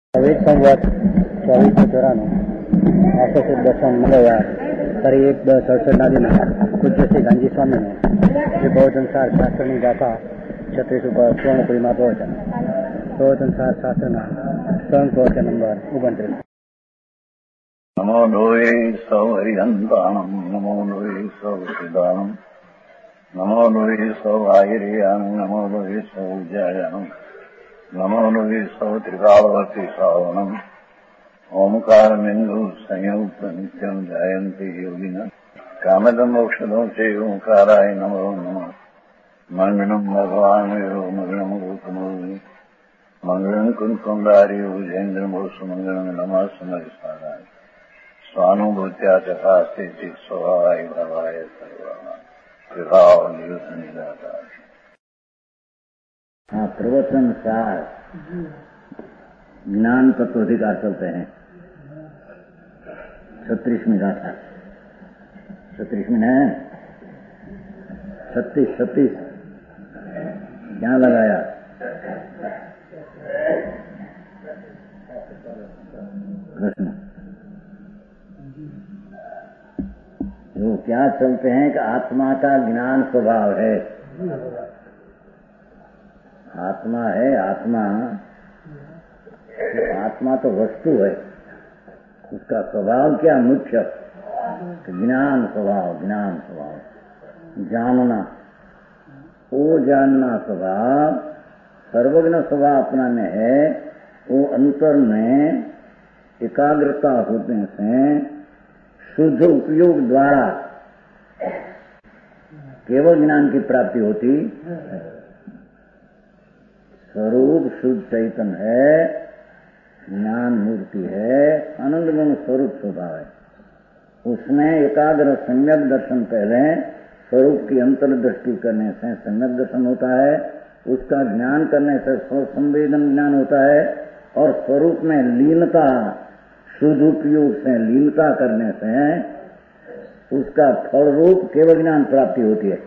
अवैध संवत 2494 आशा दशम मंगलवार तारीख 10/68 दिन पूज्य श्री गांधी स्वामी ने प्रबोधनसार शास्त्र की गाथा 36 ઉપર પૂર્ણ કરી પ્રવચન પ્રબોધનસાર શાસ્ત્રના પ્રવચન નંબર 29. નમો લોહે સૌ હરિહંતાણમ નમો લોહે સૌ સિદ્ધાણમ નમો લોહે સૌ આયર્યાણમ નમો લોહે સૌ જયાણમ नमो लोहे सौ त्रिकालवर्ती श्रावणम् ओंकारमिन्दु संयुक्त नित्यं जायन्ति योगिनः कामदं मोक्षदं च ओंकाराय नमो नमः मङ्गलं भगवान् यो मङ्गलं गौतमोनि मङ्गलं कुन्कुण्डार्यो जयेन्द्रमोसुमङ्गलं नमः समरिसाराय स्वानुभूत्या चकास्ते स्वभावाय भवाय सर्वाः विभावनियुतनिदाता. हाँ, प्रवचन सार ज्ञान तत्वाधिकार चलते हैं. 36वीं गाथा 36वीं है 36 क्या लगाया? प्रश्न वो क्या चलते हैं कि आत्मा का ज्ञान स्वभाव है. आत्मा है, आत्मा तो वस्तु है, उसका स्वभाव क्या मुख्य? ज्ञान स्वभाव जानना, वो जानना स्वभाव सर्वज्ञ स्वभाव अपना में है. वो अंतर में एकाग्रता होने से शुद्ध उपयोग द्वारा केवल ज्ञान की प्राप्ति होती. स्वरूप शुद्ध चैतन्य है, ज्ञान मूर्ति है, आनंद गुण स्वरूप स्वभाव है. उसमें एकाग्र सम्यक दर्शन पहले स्वरूप की अंतर्दृष्टि करने से सम्यक दर्शन होता है. उसका ज्ञान करने से स्वसंवेदन ज्ञान होता है. और स्वरूप में लीनता शुद्ध उपयोग से लीनता करने से उसका फल रूप केवल ज्ञान प्राप्ति होती है.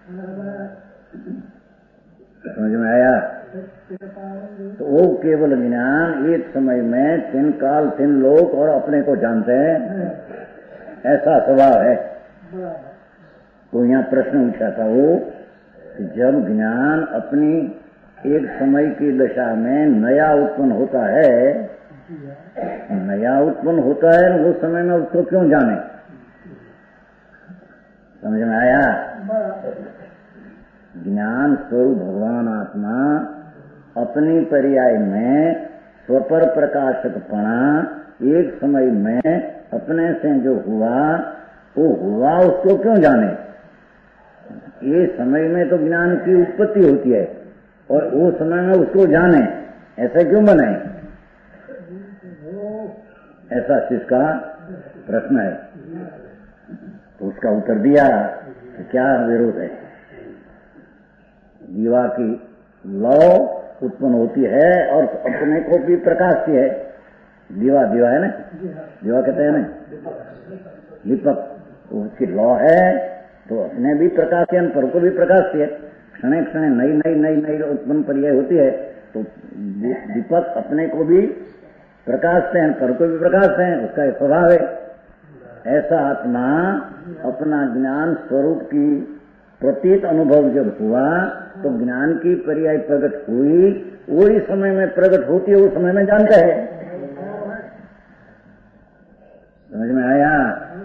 समझ में आया? तो वो केवल ज्ञान एक समय में 3 काल 3 लोक और अपने को जानते हैं, ऐसा स्वभाव है. तो यहाँ प्रश्न उठा था वो कि जब ज्ञान अपनी एक समय की दशा में नया उत्पन्न होता है, उस समय में उसको क्यों जाने? समझ में आया? ज्ञान स्वरूप भगवान आत्मा अपनी पर्याय में स्वपर प्रकाशकपणा एक समय में अपने से जो हुआ वो हुआ, उसको क्यों जाने? ये समय में तो ज्ञान की उत्पत्ति होती है और वो समय में उसको जाने, ऐसा क्यों बने? ऐसा किसका प्रश्न है. तो उसका उत्तर दिया कि क्या विरोध है. जीवा की लौ उत्पन्न होती है और अपने को भी प्रकाशती है. दीवा है ना, दीवा कहते हैं ना, दीपक. उसकी लौ है तो अपने भी प्रकाश है, पर को भी प्रकाशती है. क्षण क्षण नई उत्पन्न पर्याय होती है. तो दीपक अपने को भी प्रकाशते हैं, पर को भी प्रकाशते हैं, उसका स्वभाव है. ऐसा आत्मा अपना ज्ञान स्वरूप की प्रतीत अनुभव जब हुआ तो ज्ञान की पर्याय प्रकट हुई, वही समय में प्रकट होती है, उस समय में जानता है. समझ में आया?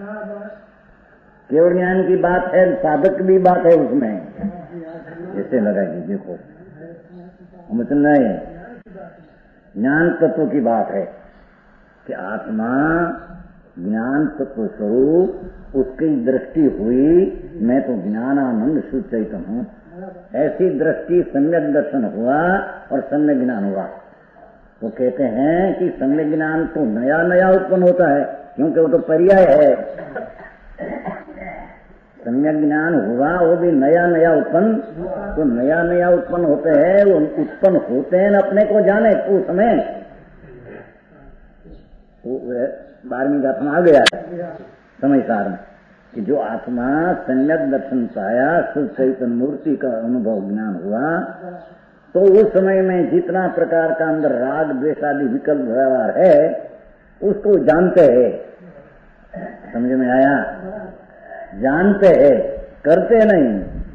केवल ज्ञान की बात है, साधक की भी बात है उसमें. ऐसे लगाइए, देखो हम तो नहीं, ज्ञान तत्व की बात है कि आत्मा ज्ञान तत्व स्वरूप उसकी दृष्टि हुई, मैं तो ज्ञानानंद शुद्ध चैतन्य हूँ. ऐसी दृष्टि सम्यक दर्शन हुआ और सम्यक ज्ञान हुआ. तो कहते हैं कि सम्यक ज्ञान तो नया उत्पन्न होता है, क्योंकि वो तो पर्याय है. सम्यक ज्ञान हुआ वो भी नया उत्पन्न. तो नया उत्पन्न होते हैं, वो उत्पन्न होते हैं अपने को जाने उस समय. तो 12वीं गाथा में आ गया है समय सार में कि जो आत्मा सम्यक दर्शन पाया, शुद्ध चैतन्य मूर्ति का अनुभव ज्ञान हुआ, तो उस समय में जितना प्रकार का अंदर राग द्वेष आदि विकल्प व्यवहार है उसको जानते हैं। समझ में आया? जानते हैं, करते नहीं।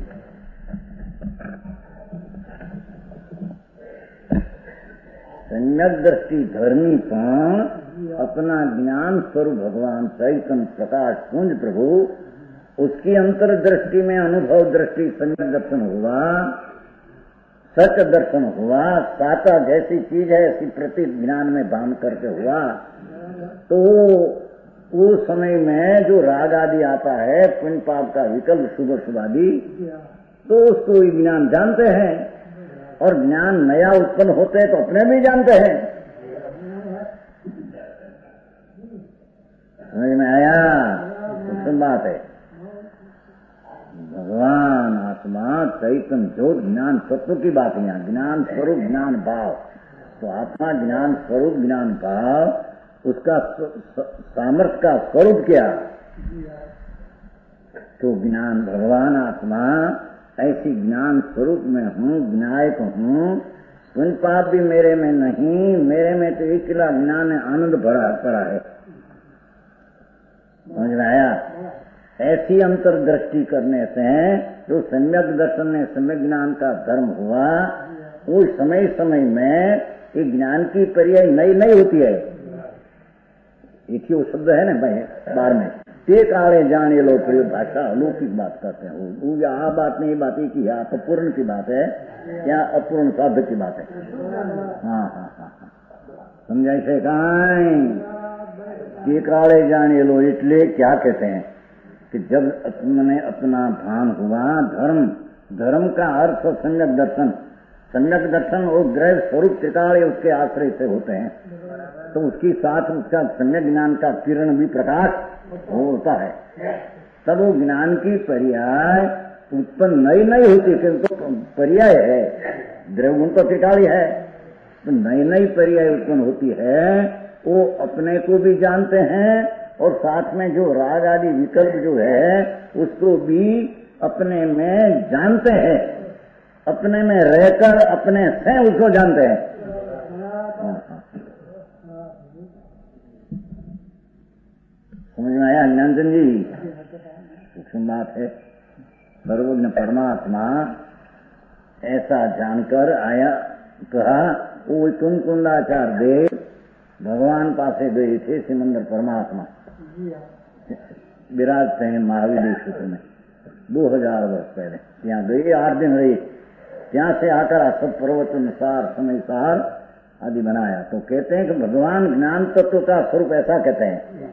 सम्यक दृष्टि धर्मी पण अपना ज्ञान स्वरूप भगवान चैतन्य प्रकाश पुंज प्रभु, उसकी अंतर्दृष्टि में अनुभव दृष्टि सम्यक दर्शन हुआ, सच दर्शन हुआ, साता जैसी चीज है ऐसी प्रति ज्ञान में बांध करके हुआ, तो उस समय में जो राग आदि आता है पुण्य पाप का विकल्प शुभ शुभ आदि, तो उसको ज्ञान जानते हैं। और ज्ञान नया उत्पन्न होते हैं तो अपने भी जानते हैं। समझ में आया? तो बात है भगवान आत्मा चैतन्य ज्योत ज्ञान तत्व की बात है। यहाँ ज्ञान स्वरूप ज्ञान भाव, तो आत्मा ज्ञान स्वरूप ज्ञान भाव, उसका सामर्थ्य का स्वरूप क्या? तो ज्ञान भगवान आत्मा ऐसी ज्ञान स्वरूप में हूँ, ज्ञायक हूँ, पुण्य पाप भी मेरे में नहीं, मेरे में तो अकेला ज्ञान है, आनंद भरा पड़ा है। समझ में आया? ऐसी अंतर्दृष्टि करने से जो सम्यक दर्शन में सम्यक ज्ञान का धर्म हुआ, वो समय समय में ये ज्ञान की पर्याय नई नई होती है। एक ही वो शब्द है ना भाई बार में, ते काले जाने लो प्रयोग भाषा अलौकिक बात करते हैं। वो यहाँ बात नहीं, बात एक ही, यहाँ अपूर्ण की बात है, या अपूर्ण साध्य की बात है। हाँ हाँ हाँ हाँ, समझाई से कहां ते काले जाने लो, इसलिए क्या कहते हैं कि जब अपने अपना भान हुआ, धर्म, धर्म का अर्थ सम्यक दर्शन, सम्यक दर्शन और ग्रह स्वरूप त्रिकाल उसके आश्रय से होते हैं, तो उसके साथ उसका सम्यक ज्ञान का किरण भी प्रकाश होता है। तब वो ज्ञान की पर्याय उत्पन्न नई नई होती, किंतु पर्याय है, द्रव्य गुण तो त्रिकाली है, तो नई नई पर्याय उत्पन्न होती है। वो अपने को भी जानते हैं और साथ में जो राग आदि विकल्प जो है उसको भी अपने में जानते हैं, अपने में रहकर अपने से उसको जानते हैं। समझ में आया ज्ञानचंद जी? सूक्ष्म बात है। सर्वज्ञ परमात्मा ऐसा जानकर आया, कहा वो कुंकुंदाचार्य देव भगवान पासे गए थे, सिमंदर परमात्मा विराजते हैं महावीर क्षेत्र में 2000 वर्ष पहले। यहाँ गए, 8 दिन रहे, यहाँ से आकर सब पर्वत अनुसार समय सार आदि बनाया। तो कहते हैं कि भगवान ज्ञान तत्व का स्वरूप ऐसा कहते हैं,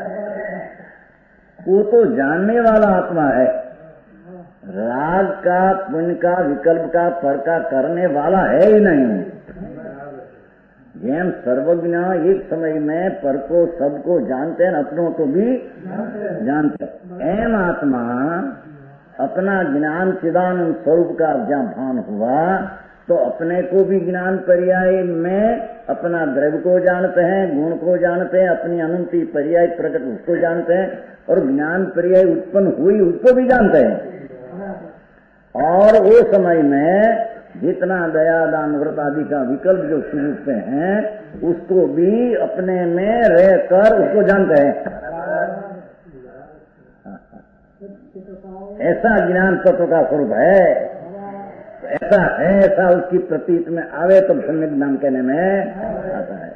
वो तो जानने वाला आत्मा है, राग का पुण्य का विकल्प का पर का करने वाला है ही नहीं। जैन सर्वज्ञ एक समय में पर को सबको जानते हैं, अपनों को भी जानते हैं। एम आत्मा अपना ज्ञान चिदानंद स्वरूप का जहाँ भान हुआ, तो अपने को भी ज्ञान पर्याय में अपना द्रव्य को जानते हैं, गुण को जानते हैं, अपनी अनंती पर्याय प्रकट उसको जानते हैं, और ज्ञान पर्याय उत्पन्न हुई उसको भी जानते हैं। और वो समय में जितना दया दान व्रत आदि का विकल्प जो शुरू हैं उसको भी अपने में रहकर उसको जानते हैं। ऐसा ज्ञान तत्व का स्वरूप है, ऐसा है, ऐसा उसकी प्रतीत में आवे तो सम्यक ज्ञान कहने में आता है।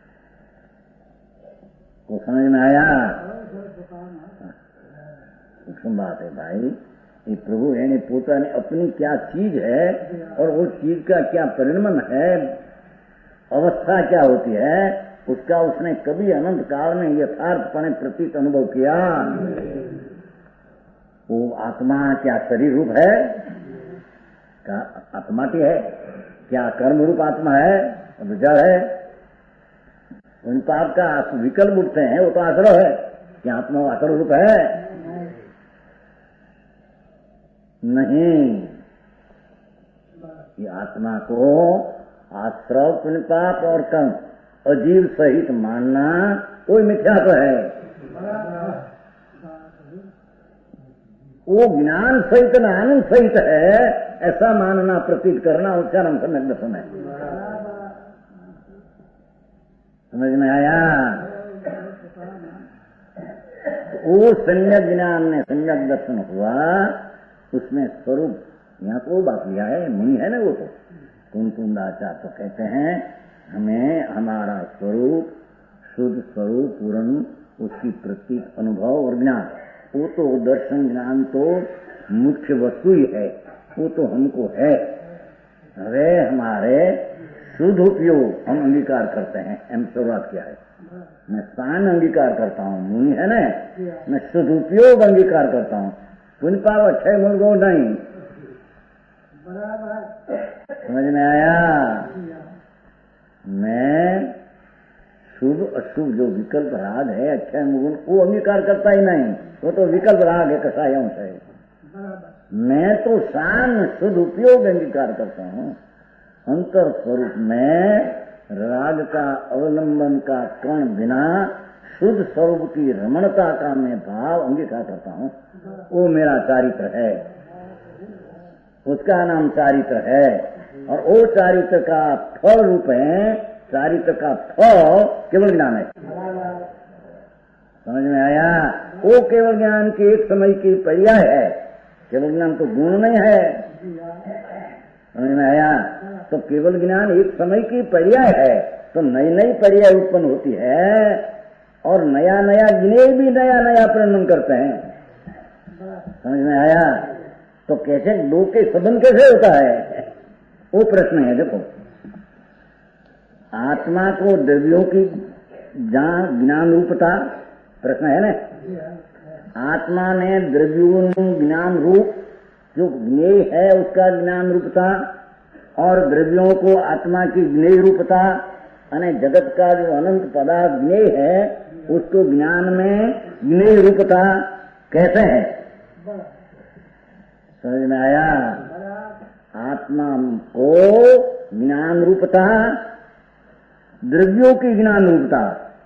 तो समझ में आया? सूक्ष्म बात है भाई। ये प्रभु यानी पोता ने अपनी क्या चीज है और वो चीज का क्या परिणाम है, अवस्था क्या होती है, उसका उसने कभी अनंत काल में यथार्थपणे प्रतीत अनुभव किया। वो आत्मा क्या शरीर रूप है, क्या आत्मा की है, क्या कर्म रूप आत्मा है, विचार है। उन पाप का विकल्प उठते हैं, वो तो आश्रय है। क्या आत्मा आश्रय रूप है? नहीं। ये आत्मा को आश्रव पुण्य पाप और कर्म अजीव सहित मानना कोई मिथ्या तो है। वो ज्ञान सहित न आनंद सहित है, ऐसा मानना, प्रतीत करना, उसका नाम सम्यक दर्शन है। समझ में आया? वो सम्यक ज्ञान में सम्यक दर्शन हुआ, उसमें स्वरूप, यहाँ को बात लिया है, मुनि है ना वो, तो कुंकुंदाचार्य तो कहते हैं हमें हमारा स्वरूप, शुद्ध स्वरूप, पूर्ण, उसकी प्रतीक अनुभव और ज्ञान, वो तो दर्शन ज्ञान तो मुख्य वस्तु ही है, वो तो हमको है। अरे हमारे शुद्ध उपयोग हम अंगीकार करते हैं। हम शुरुआत किया है, मैं स्थान अंगीकार करता हूँ, मुनि है ना, मैं शुद्ध उपयोग अंगीकार करता हूँ। पुण्य पाव अच्छे मुर्गो नहीं, समझ में आया? मैं शुभ अशुभ जो विकल्प राग है, अच्छा मुगुण, वो अंगीकार करता ही नहीं, वो तो विकल्प राग है, कसाय अंश है। मैं तो शान शुद्ध उपयोग अंगीकार करता हूँ। अंतर स्वरूप में राग का अवलंबन का कण बिना शुद्ध स्वरूप की रमणता का मैं भाव अंगीकार करता हूँ। वो मेरा चारित्र है, उसका नाम चारित्र है। और वो चारित्र का फल रूप है, चारित्र का फल केवल ज्ञान है। समझ में आया? वो केवल ज्ञान की एक समय की पर्याय है, केवल ज्ञान तो गुण नहीं है। समझ में आया? तो केवल ज्ञान एक समय की पर्याय है, तो नई नई पर्याय उत्पन्न होती है और नया नया ज्ञेय भी नया नया परिणाम करते हैं। समझ में आया? तो कैसे दो के संबंध कैसे होता है, वो प्रश्न है। देखो, आत्मा को द्रव्यों की जहाँ ज्ञान रूपता प्रश्न है ना, आत्मा में द्रव्यों ज्ञान रूप जो ज्ञेय है उसका ज्ञान रूपता, और द्रव्यों को आत्मा की ज्ञेय रूपता, अने जगत का जो अनंत पदार्थ ज्ञेय है उसको ज्ञान में ज्ञेय रूपता कैसे है? समझ में आया? आत्मा को ज्ञान रूपता, द्रव्यों की ज्ञान रूपता।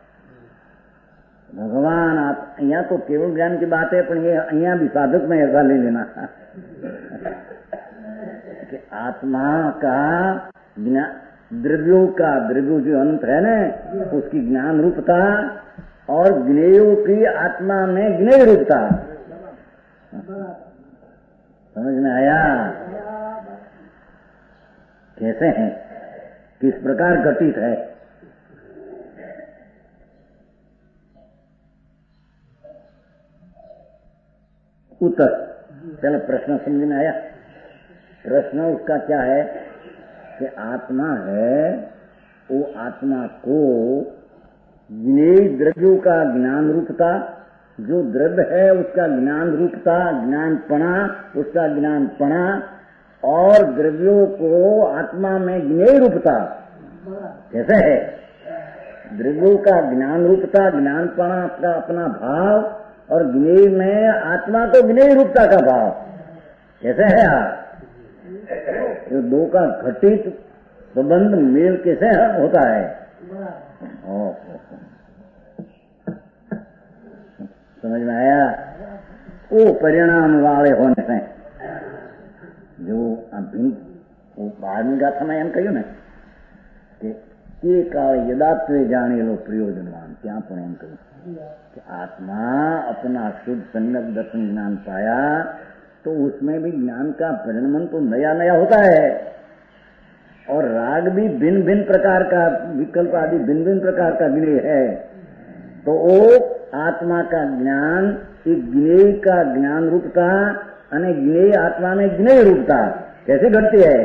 भगवान आप यहाँ तो केवल ज्ञान की बात है, पर ये यहाँ भी साधक में ऐसा ले लेना कि आत्मा का ज्ञान, द्रव्यों का, द्रव्यों जो अंत है ना उसकी ज्ञान रूपता, और ज्ञेयों की आत्मा में ज्ञेय रूपता। समझ में आया? कैसे है, किस प्रकार घटित है? उत्तर, चलो प्रश्न समझ में आया? प्रश्न उसका क्या है कि आत्मा है, वो आत्मा को ज्ञेय द्रव्यों का ज्ञान रूपता, जो द्रव्य है उसका ज्ञान रूपता, ज्ञानपणा, उसका ज्ञानपणा, और द्रव्यों को आत्मा में ज्ञेय रूपता कैसे है? द्रव्यों का ज्ञान रूपता, ज्ञानपणा, अपना अपना भाव, और ज्ञेय में आत्मा को ज्ञेय रूपता का भाव कैसे है? ये दो का घटित संबंध मेल कैसे होता है? समझ में आया? वो परिणाम वाले होने से जो अभिन्न, वो बारहवीं गाथा में एम कह્યું ને કે કાળ यदात्वे जाने लो प्रयोजनवान, ત્યાં પણ એમ કહ્યું कि आत्मा अपना शुद्ध सम्यक दर्शन ज्ञान पाया तो उसमें भी ज्ञान का परिणमन तो नया नया होता है, और राग भी भिन्न भिन्न प्रकार का, विकल्प आदि भिन्न भिन्न प्रकार का ज्ञेय है। तो वो आत्मा का ज्ञान, एक ज्ञेय का ज्ञान रूपता, अने ज्ञेय आत्मा में ज्ञेय रूपता कैसे घटती है?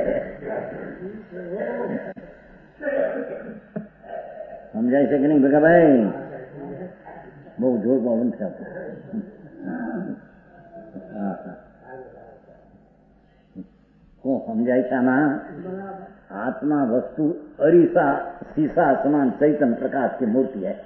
समझाई से कि नहीं बेटा भाई? बहुत जोर पवन था। को समझाई था ना? आत्मा वस्तु अरीसा शीशा समान चैतन्य प्रकाश की मूर्ति है,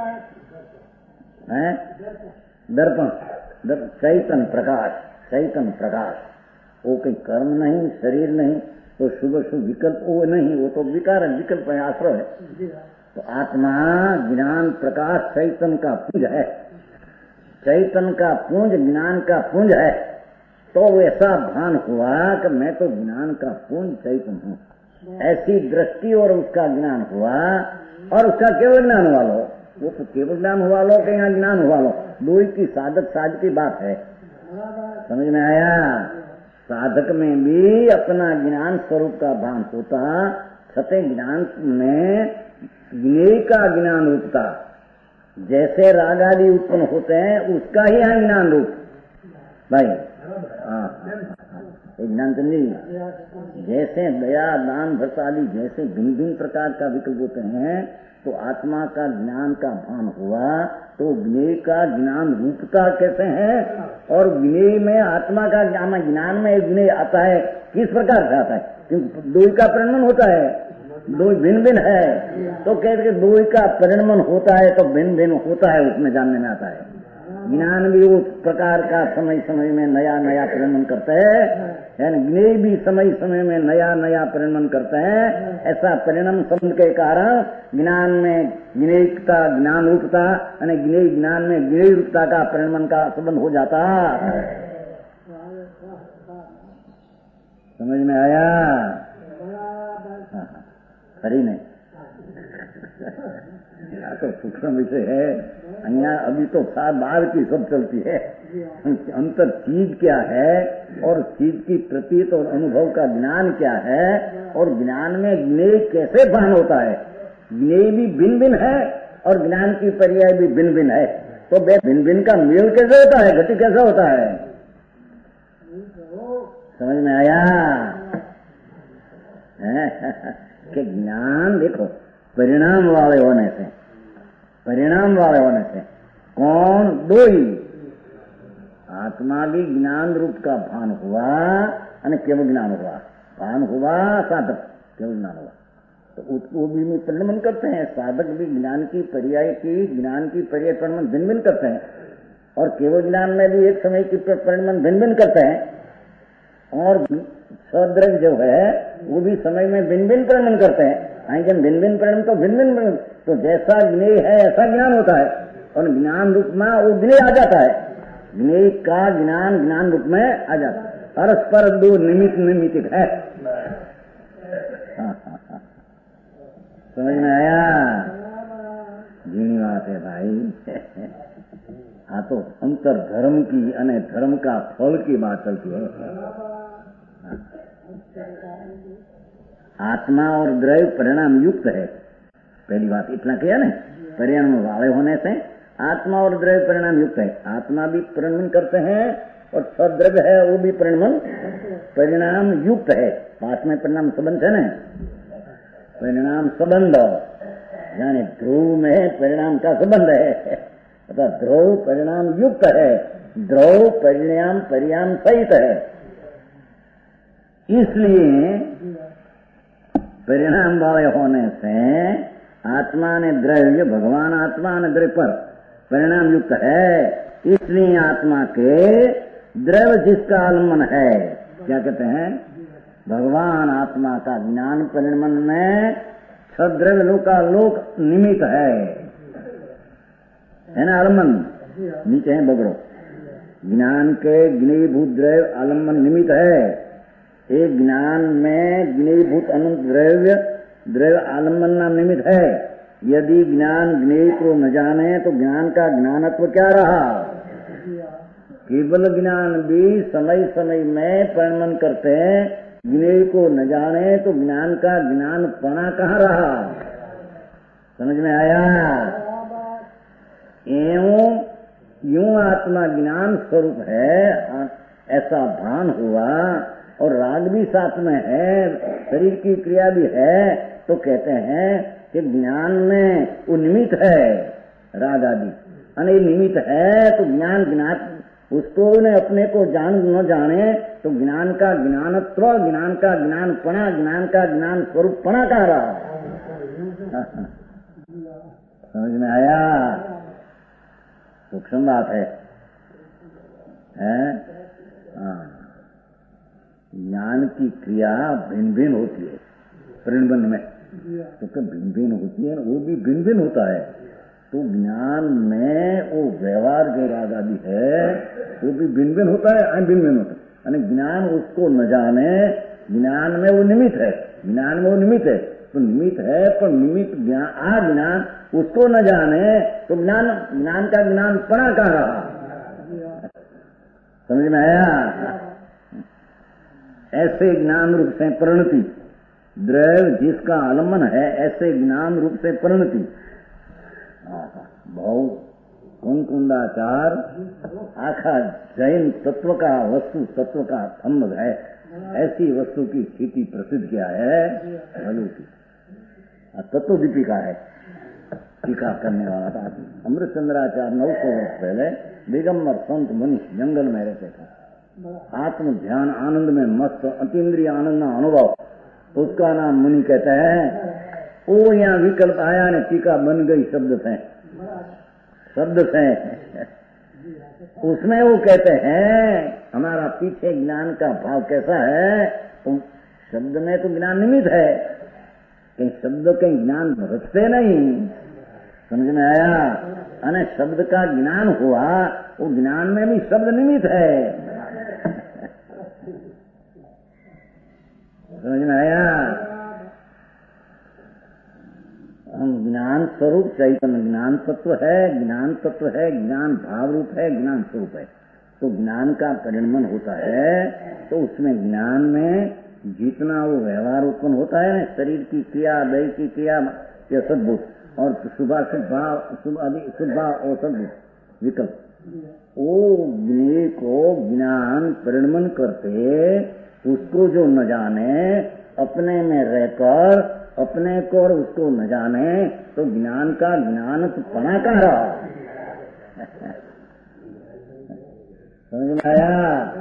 दर्पण, चैतन्य प्रकाश, चैतन्य प्रकाश। वो कोई कर्म नहीं, शरीर नहीं, तो शुभ शुभ विकल्प वो नहीं, वो तो विकार है, विकल्प है, आश्रय है। तो आत्मा ज्ञान प्रकाश चैतन्य का पुंज है, चैतन्य का पुंज ज्ञान का पुंज है। तो ऐसा भान हुआ कि मैं तो ज्ञान का पूर्ण चैतन्य हूँ। ऐसी दृष्टि और उसका ज्ञान हुआ, और उसका केवल ज्ञान हुआ लो, वो तो केवल ज्ञान हुआ लो कि यहाँ ज्ञान हुआ लो, दो ही की साधक साध की बात है। समझ में आया? साधक में भी अपना ज्ञान स्वरूप का भान होता, छठे ज्ञान में ज्ञेय का ज्ञान रूपता, जैसे राग आदि उत्पन्न होते हैं उसका ही यहाँ ज्ञान रूप। भाई ज्ञान समझी? जैसे दया दान भक्त आदि जैसे भिन्न भिन्न प्रकार का विकल्प होते हैं, तो आत्मा का ज्ञान का भान हुआ तो ज्ञेय का ज्ञान रूपता कैसे है, और ज्ञेय में आत्मा का ज्ञान में ज्ञेय आता है किस प्रकार से आता है? क्योंकि दो का परिणमन होता है, दो भिन्न भिन्न है, तो कहते दो का परिणमन होता है तो भिन्न भिन्न होता है, उसमें जानने में आता है। ज्ञान भी उस प्रकार का समय समय में नया नया परिणमन करते हैं, ज्ञेय भी समय समय में नया नया परिणमन करते हैं। ऐसा परिणाम संबंध के कारण ज्ञान में ज्ञेयता ज्ञान रूपता, यानी ज्ञेय ज्ञान में ज्ञेय रूपता का परिणमन का संबंध हो जाता। समझ में आया? खरी नहीं तो सूक्ष्म विषय है। अन्य अभी तो बाहर की सब चलती है, अंतर चीज क्या है और चीज की प्रतीत और अनुभव का ज्ञान क्या है, और ज्ञान में ज्ञेय कैसे भान होता है। ज्ञेय भी भिन्न भिन्न है और ज्ञान की पर्याय भी भिन्न भिन्न है, तो भिन्न भिन्न का मेल कैसे होता है, गति कैसे होता है? समझ में आया? कि ज्ञान देखो परिणाम वाले होने से, परिणाम वाले होने से कौन? दो ही। आत्मा भी ज्ञान रूप का भान हुआ और केवल ज्ञान हुआ, भान हुआ साधक केवल ज्ञान हुआ, तो उसको भी परिणमन करते हैं। साधक भी ज्ञान की पर्याय परिणमन भिन्न भिन्न करते हैं, और केवल ज्ञान में भी एक समय की परिणमन भिन्न भिन्न करते हैं, और सद्रग जो है वो भी समय में भिन्न भिन्न परिणमन करते हैं। जब भिन्न भिन्न परिणाम तो भिन्न भिन्न, तो जैसा ज्ञेय है ऐसा ज्ञान होता है, और ज्ञान रूप में वो ज्ञेय आ जाता है। ज्ञेय का ज्ञान ज्ञान रूप में आ जाता है, परस्पर दो निमित्त है। समझ में आया? जीनी बात है भाई। हाँ, तो अंतर धर्म की अने धर्म का फल की बात चलती है। आत्मा और द्रव्य परिणाम युक्त है, पहली बात इतना किया ना। परिणाम वाले होने से आत्मा और द्रव्य परिणाम युक्त है। आत्मा भी परिणमन करते हैं और सद्रव्य है वो भी परिणाम युक्त है। पास में परिणाम संबंध है ना, परिणाम संबंध, यानी ध्रुव में परिणाम का संबंध है, अर्थात ध्रुव परिणाम युक्त है, ध्रुव परिणाम परिणाम सहित है। इसलिए परिणाम वाले होने से आत्मा ने द्रव्य, भगवान आत्मा ने द्रव्य पर परिणाम युक्त है। इसलिए आत्मा के द्रव्य जिसका आलम्बन है, क्या कहते हैं? भगवान आत्मा का ज्ञान परिणमन में सद्रव्य लोक निमित्त है ना, आलम्बन नीचे है बगड़ो। ज्ञान के ज्ञेयभूत द्रव्य आलम्बन निमित्त है। एक ज्ञान में ज्ञेयभूत अनंत द्रव्य आलम्बन नाम निमित्त है। यदि ज्ञान ज्ञेय को न जाने तो ज्ञान का ज्ञानत्व क्या रहा? केवल ज्ञान भी समय समय में परिणमन करते हैं, ज्ञेय को न जाने तो ज्ञान का ज्ञानपना कहाँ रहा? समझ में आया? एवं यूं आत्मा ज्ञान स्वरूप है, ऐसा भान हुआ, और राग भी साथ में है, शरीर की क्रिया भी है, तो कहते हैं कि ज्ञान में वो निमित्त है, राग आदि अने निमित्त है, तो ज्ञान उसको ने अपने को जान न जाने तो ज्ञान का ज्ञानत्व, ज्ञान का ज्ञानपना, ज्ञान का ज्ञान स्वरूपपना कहाँ रहा? समझ में आया? सूक्ष्म बात है। ज्ञान की क्रिया भिन्न भिन्न होती है परिणमन में, तो भिन्न भिन्न होती है, वो भी भिन्न भिन्न होता है। तो ज्ञान में वो व्यवहार जो राग आदि है वो भी भिन्न भिन्न होता है, भिन्न भिन्न होता है। અને ज्ञान उसको न जाने, ज्ञान में वो निमित्त है, ज्ञान में वो निमित्त है, तो निमित्त है पर निमित्त ज्ञान उसको न जाने तो ज्ञान का ज्ञान पड़ा कहाँ रहा? समझ में आया? ऐसे ज्ञान रूप से परिणति, द्रव्य जिसका आलम्बन है ऐसे ज्ञान रूप से परिणति। बहुत कुंडाचार आखा जैन तत्व का वस्तु तत्व का स्तंभ है, ऐसी वस्तु की स्थिति प्रसिद्ध क्या है? भलू की तत्व दीपिका है, टीका करने वाला था अमृतचंद्राचार्य 900 वर्ष पहले दिगंबर संत मुनि जंगल में रहते थे, आत्म ध्यान आनंद में मस्त अतीन्द्रिय आनंद का अनुभव, उसका नाम मुनि कहते हैं। वो यहाँ विकल्प आया ने टीका बन गई शब्द से उसमें वो कहते हैं हमारा पीछे ज्ञान का भाव कैसा है? शब्द में तो ज्ञान निमित्त है, कहीं शब्द के ज्ञान रचते नहीं। समझ में आया? अने शब्द का ज्ञान हुआ, वो ज्ञान में भी शब्द निमित्त है। समझ में आया? हम ज्ञान स्वरूप चैतन्य ज्ञान तत्व है, ज्ञान तत्व है, ज्ञान भाव रूप है, ज्ञान स्वरूप है। तो ज्ञान का परिणमन होता है तो उसमें ज्ञान में जितना वो व्यवहार उत्पन्न होता है ना, शरीर की क्रिया, दय की क्रिया, यह सद्बुद्ध और शुभाशुभ भाव, शुभ भाव और सद्बुद्ध विकल्प, वो ज्ञेय को ज्ञान परिणमन करते, उसको जो न जाने अपने में रहकर अपने को और उसको न जाने तो ज्ञान का ज्ञान तो पना कहाँ रहा? समझ में आया?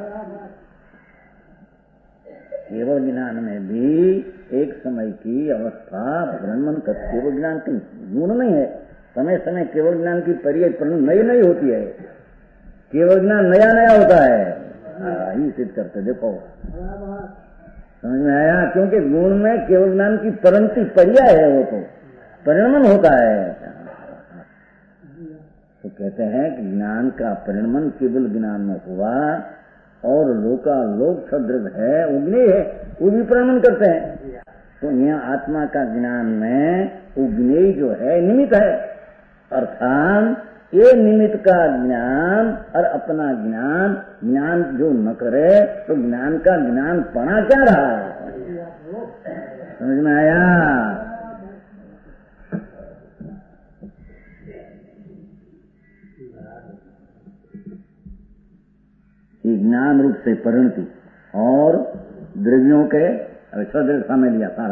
केवल ज्ञान में भी एक समय की अवस्था परिणमन कर, केवल ज्ञान की गुण नहीं है, समय समय केवल ज्ञान की पर्याय परिणमन नई नई होती है, केवल ज्ञान नया नया होता है। ही सिद्ध करते देखो, समझ में आया? क्योंकि गुण में केवल ज्ञान की परिणति पर्याय है, वो तो परिणमन होता है। तो कहते हैं कि ज्ञान का परिणमन केवल ज्ञान में हुआ और लोकालोक सदृढ़ है, उग्नि है, वो भी परिणमन करते हैं। तो यहाँ आत्मा का ज्ञान में उग्नि जो है निमित्त है, अर्थात ये निमित्त का ज्ञान और अपना ज्ञान, ज्ञान जो न करे तो ज्ञान का ज्ञान पना क्या रहा? समझ में आया? ज्ञान रूप से परिणति और द्रव्यों के सदृढ़ता में लिया सारा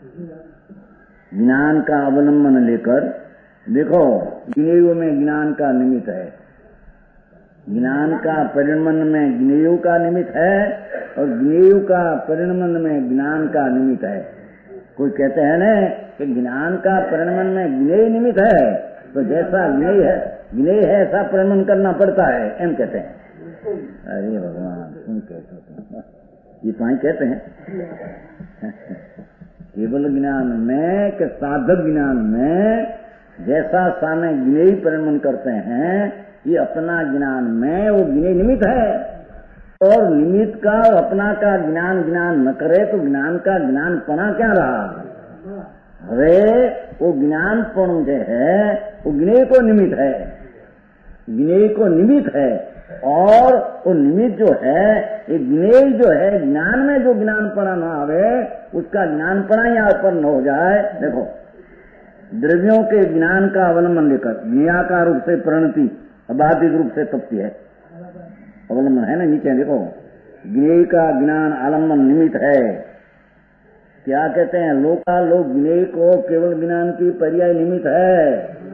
ज्ञान का अवलंबन लेकर देखो, ज्ञेय में ज्ञान का निमित्त है, ज्ञान का परिणमन में ज्ञेय का निमित्त है और ज्ञेय का परिणमन में ज्ञान का निमित्त है। कोई कहते हैं ना कि ज्ञान का परिणमन में ज्ञेय निमित्त है, तो जैसा ज्ञेय है ऐसा परिणमन करना पड़ता है, एम कहते हैं। अरे भगवान, तुम कहते हो ये तो ही कहते हैं केवल ज्ञान में कि साधक ज्ञान में जैसा सामने ज्ञेय परिणमन करते हैं, ये अपना ज्ञान में वो ज्ञेय निमित्त है, और निमित्त का अपना का ज्ञान न करे तो ज्ञान का ज्ञान पना क्या रहा? अरे वो ज्ञानपण जो है वो ज्ञेय को निमित्त है, ज्ञेय को निमित्त है, और वो निमित्त जो है ये ज्ञेय जो है ज्ञान में जो ज्ञानपणा न आवे उसका ज्ञानपणा यहाँ पर न हो जाए। देखो, द्रव्यों के ज्ञान का अवलंबन लेकर ज्ञेयाकार रूप से परिणति अबाधिक रूप से तपती है, अवलंबन है ना, नीचे देखो, ज्ञेय का ज्ञान आलम्बन निमित्त है। क्या कहते हैं? लोकालोक ज्ञेय को केवल ज्ञान की पर्याय निमित्त है।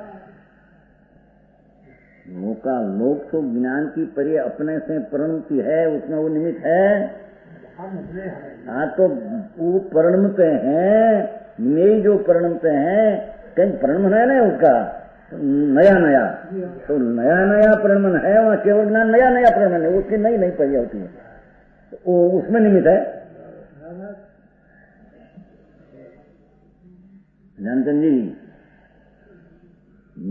लोकालोक तो ज्ञान की पर्याय अपने से परिणति है, उसमें वो निमित्त है। हाँ, तो वो परिणमते हैं, ज्ञेय जो परिणमते हैं, कहीं परिणमन है ना उसका नया, तो नया परिणमन है, वहाँ केवल ज्ञान नया परिणमन है, उसकी नई पर्याय होती है, तो वो उसमें निमित्त है। जानचंद जी,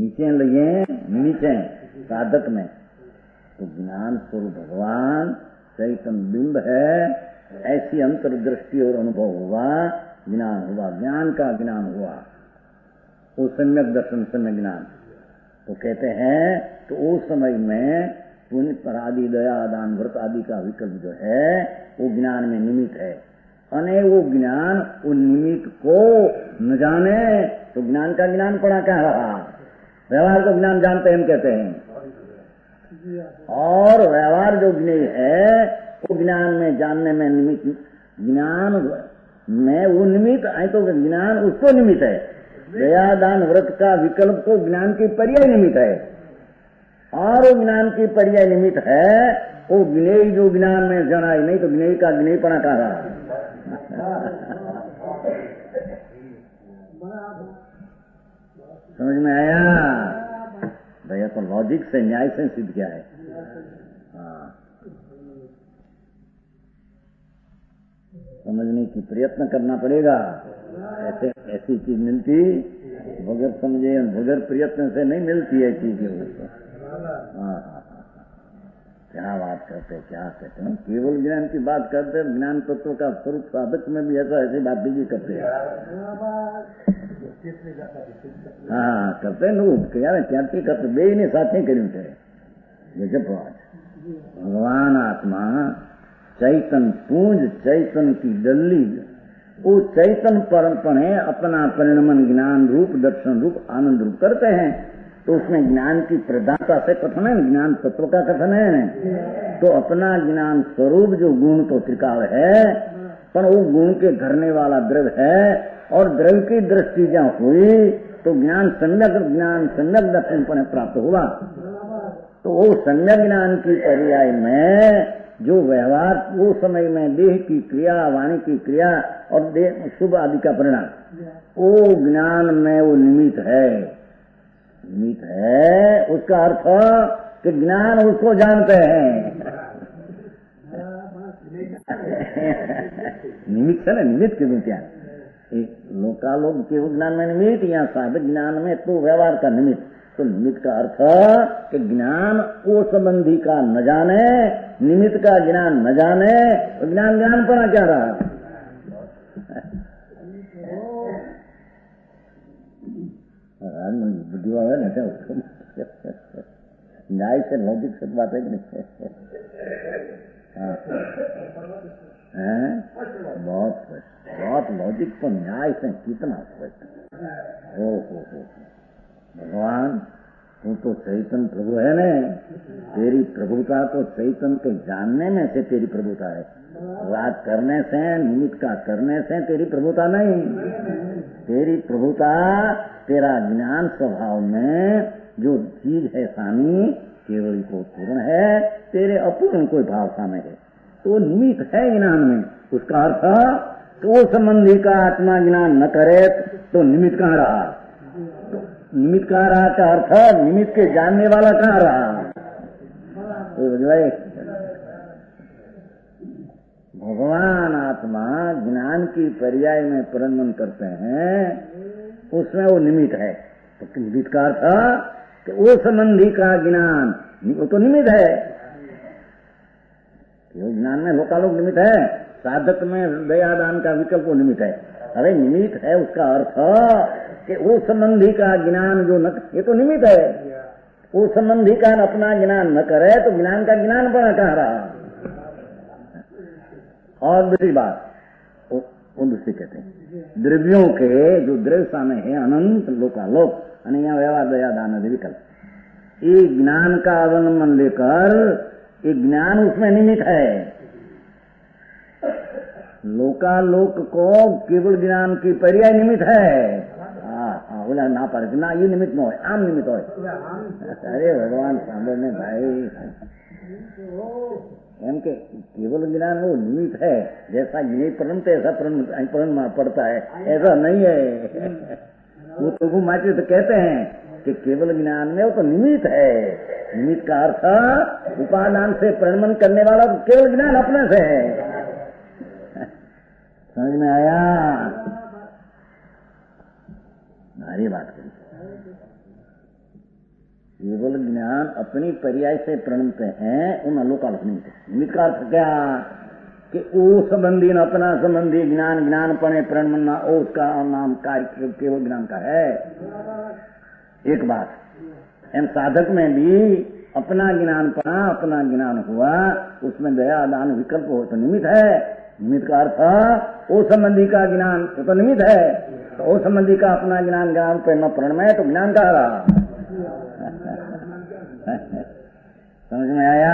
नीचे साधक में तो ज्ञान स्वरूप भगवान चैतन्य बिंब है, ऐसी अंतर्दृष्टि और अनुभव हुआ, ज्ञान हुआ, ज्ञान का ज्ञान हुआ, वो सम्यक दर्शन, सम्यक ज्ञान। तो कहते हैं तो उस समय में पुण्य परादि दया दान व्रत आदि का विकल्प जो है वो ज्ञान में निमित्त है। अने वो ज्ञान उन निमित्त को न जाने तो ज्ञान का ज्ञान पड़ा क्या रहा। व्यवहार को ज्ञान जानते हैं हम कहते हैं, और व्यवहार जो ज्ञेय है वो ज्ञान में जानने में निमित्त, ज्ञान में वो निमित्त है, तो ज्ञान उसको निमित्त है। दया दान व्रत का विकल्प को ज्ञान की पर्याय निमित्त है, और वो ज्ञान की पर्याय निमित्त है वो ज्ञेय जो ज्ञान में जनाई नहीं, तो ज्ञेय का ज्ञेयपना कहाँ रहा। समझ में आया भैया? तो लॉजिक से, न्याय से सिद्ध किया है। हाँ, समझने की प्रयत्न करना पड़ेगा। ऐसे ऐसी चीज मिलती बगैर समझे, बगैर प्रयत्न से नहीं मिलती है चीजें। हाँ, क्या बात करते, क्या कहते हैं, केवल ज्ञान की बात करते हैं, ज्ञान तत्व का स्वरूप साधक में भी ऐसी बात भी करते हैं। हाँ करते लोग, क्या करते बे ने साथ કર્યું છે। गजब बात। भगवान आत्मा चैतन पूंज, चैतन की डल्ली, वो चैतन परपणे अपना परिणमन ज्ञान रूप, दर्शन रूप, आनंद रूप करते हैं। तो उसमें ज्ञान की प्रधानता से कथन है, ज्ञान तत्व का कथन है। तो अपना ज्ञान स्वरूप जो गुण तो त्रिकाल है, पर वो गुण के धरने वाला द्रव्य है, और द्रव्य की दृष्टि जहाँ हुई तो ज्ञान सम्यक दर्शन पर प्राप्त हुआ। तो वो सम्यक ज्ञान की पर्याय में जो व्यवहार वो समय में देह की क्रिया, वाणी की क्रिया और देह शुभ आदि का परिणाम, वो ज्ञान में वो निमित्त है। निमित्त है उसका अर्थ कि ज्ञान उसको जानते हैं। निमित्त है ना, निमित्त क्यों क्या? लोकालोक केवल ज्ञान में निमित्त, या साधक ज्ञान में तो व्यवहार का निमित्त। तो निमित्त का अर्थ कि ज्ञान वो संबंधी का न जाने, निमित्त का ज्ञान न जाने, तो ज्ञान पड़ा क्या रहा। बुद्धिवा है ना क्या उसको, न्याय से लॉजिक से बात है कि नहीं? बहुत लॉजिक तो न्याय से कितना स्पष्ट। हो भगवान तू तो चैतन्य प्रभु है ने, तेरी प्रभुता तो चैतन्य के जानने में से तेरी प्रभुता है। रात करने से, निमित्त का करने से तेरी प्रभुता नहीं। तेरी प्रभुता तेरा ज्ञान स्वभाव में जो चीज है स्वामी केवल को पूर्ण है, तेरे अपूर्ण कोई भाव सामने है, तो निमित्त है ज्ञान में। उसका अर्थ तो वो संबंधी का आत्मा ज्ञान न करे तो निमित्त कहाँ रहा। निमित्त कहाँ रहा का अर्थ निमित्त के जानने वाला कहाँ रहा। भगवान आत्मा ज्ञान की पर्याय में परिणमन करते हैं, उसमें वो निमित्त है। तो निमित्त का अर्थ कि वो संबंधी का ज्ञान, वो तो निमित्त है। ज्ञान में लोकालोक निमित्त है, साधक में दयादान का विकल्प वो निमित्त है। अरे निमित्त है उसका अर्थ कि वो संबंधी का ज्ञान जो न, ये तो निमित्त है। वो संबंधी का अपना ज्ञान न करे तो ज्ञान का ज्ञान बना कहाँ रहा। और दूसरी बात वो दूसरी कहते हैं द्रव्यों के जो द्रव्य सामने है अनंत लोकालोक, यहाँ व्यवहार दयादान आदि विकल्प, ये ज्ञान का अवलंबन लेकर ये ज्ञान उसमें निमित्त है। लोकालोक को केवल ज्ञान की पर्याय निमित्त है। बोला ना पड़े ना, ये निमित्त न हो, आम निमित्त हो। अरे भगवान सामने भाई एम के केवल ज्ञान वो निमित्त है, जैसा ये परंत ऐसा परम पड़ता है, ऐसा नहीं है। वो तो माचे तो कहते हैं कि केवल ज्ञान में वो तो निमित्त है। निमित्त का अर्थ उपादान से परिणमन करने वाला केवल ज्ञान अपने से है। समझ में आया? भारी बात करी। केवल ज्ञान अपनी पर्याय से प्रणत हैं, उन अलोकालोक निमित्त। निमित्त का अर्थ क्या कि वो संबंधी न अपना संबंधी ज्ञान ज्ञान पणे प्रणमना ओ उसका नाम कार्य केवल ज्ञान का है। एक बात एम साधक में भी अपना ज्ञान पड़ा, अपना ज्ञान हुआ, उसमें दया दान विकल्प हो तो निमित्त है। निमित्त का अर्थ वो संबंधी का ज्ञान तो निमित्त है, तो वो संबंधी का अपना ज्ञान ज्ञान पे न प्रणमय तो ज्ञान का रहा। समझ में आया?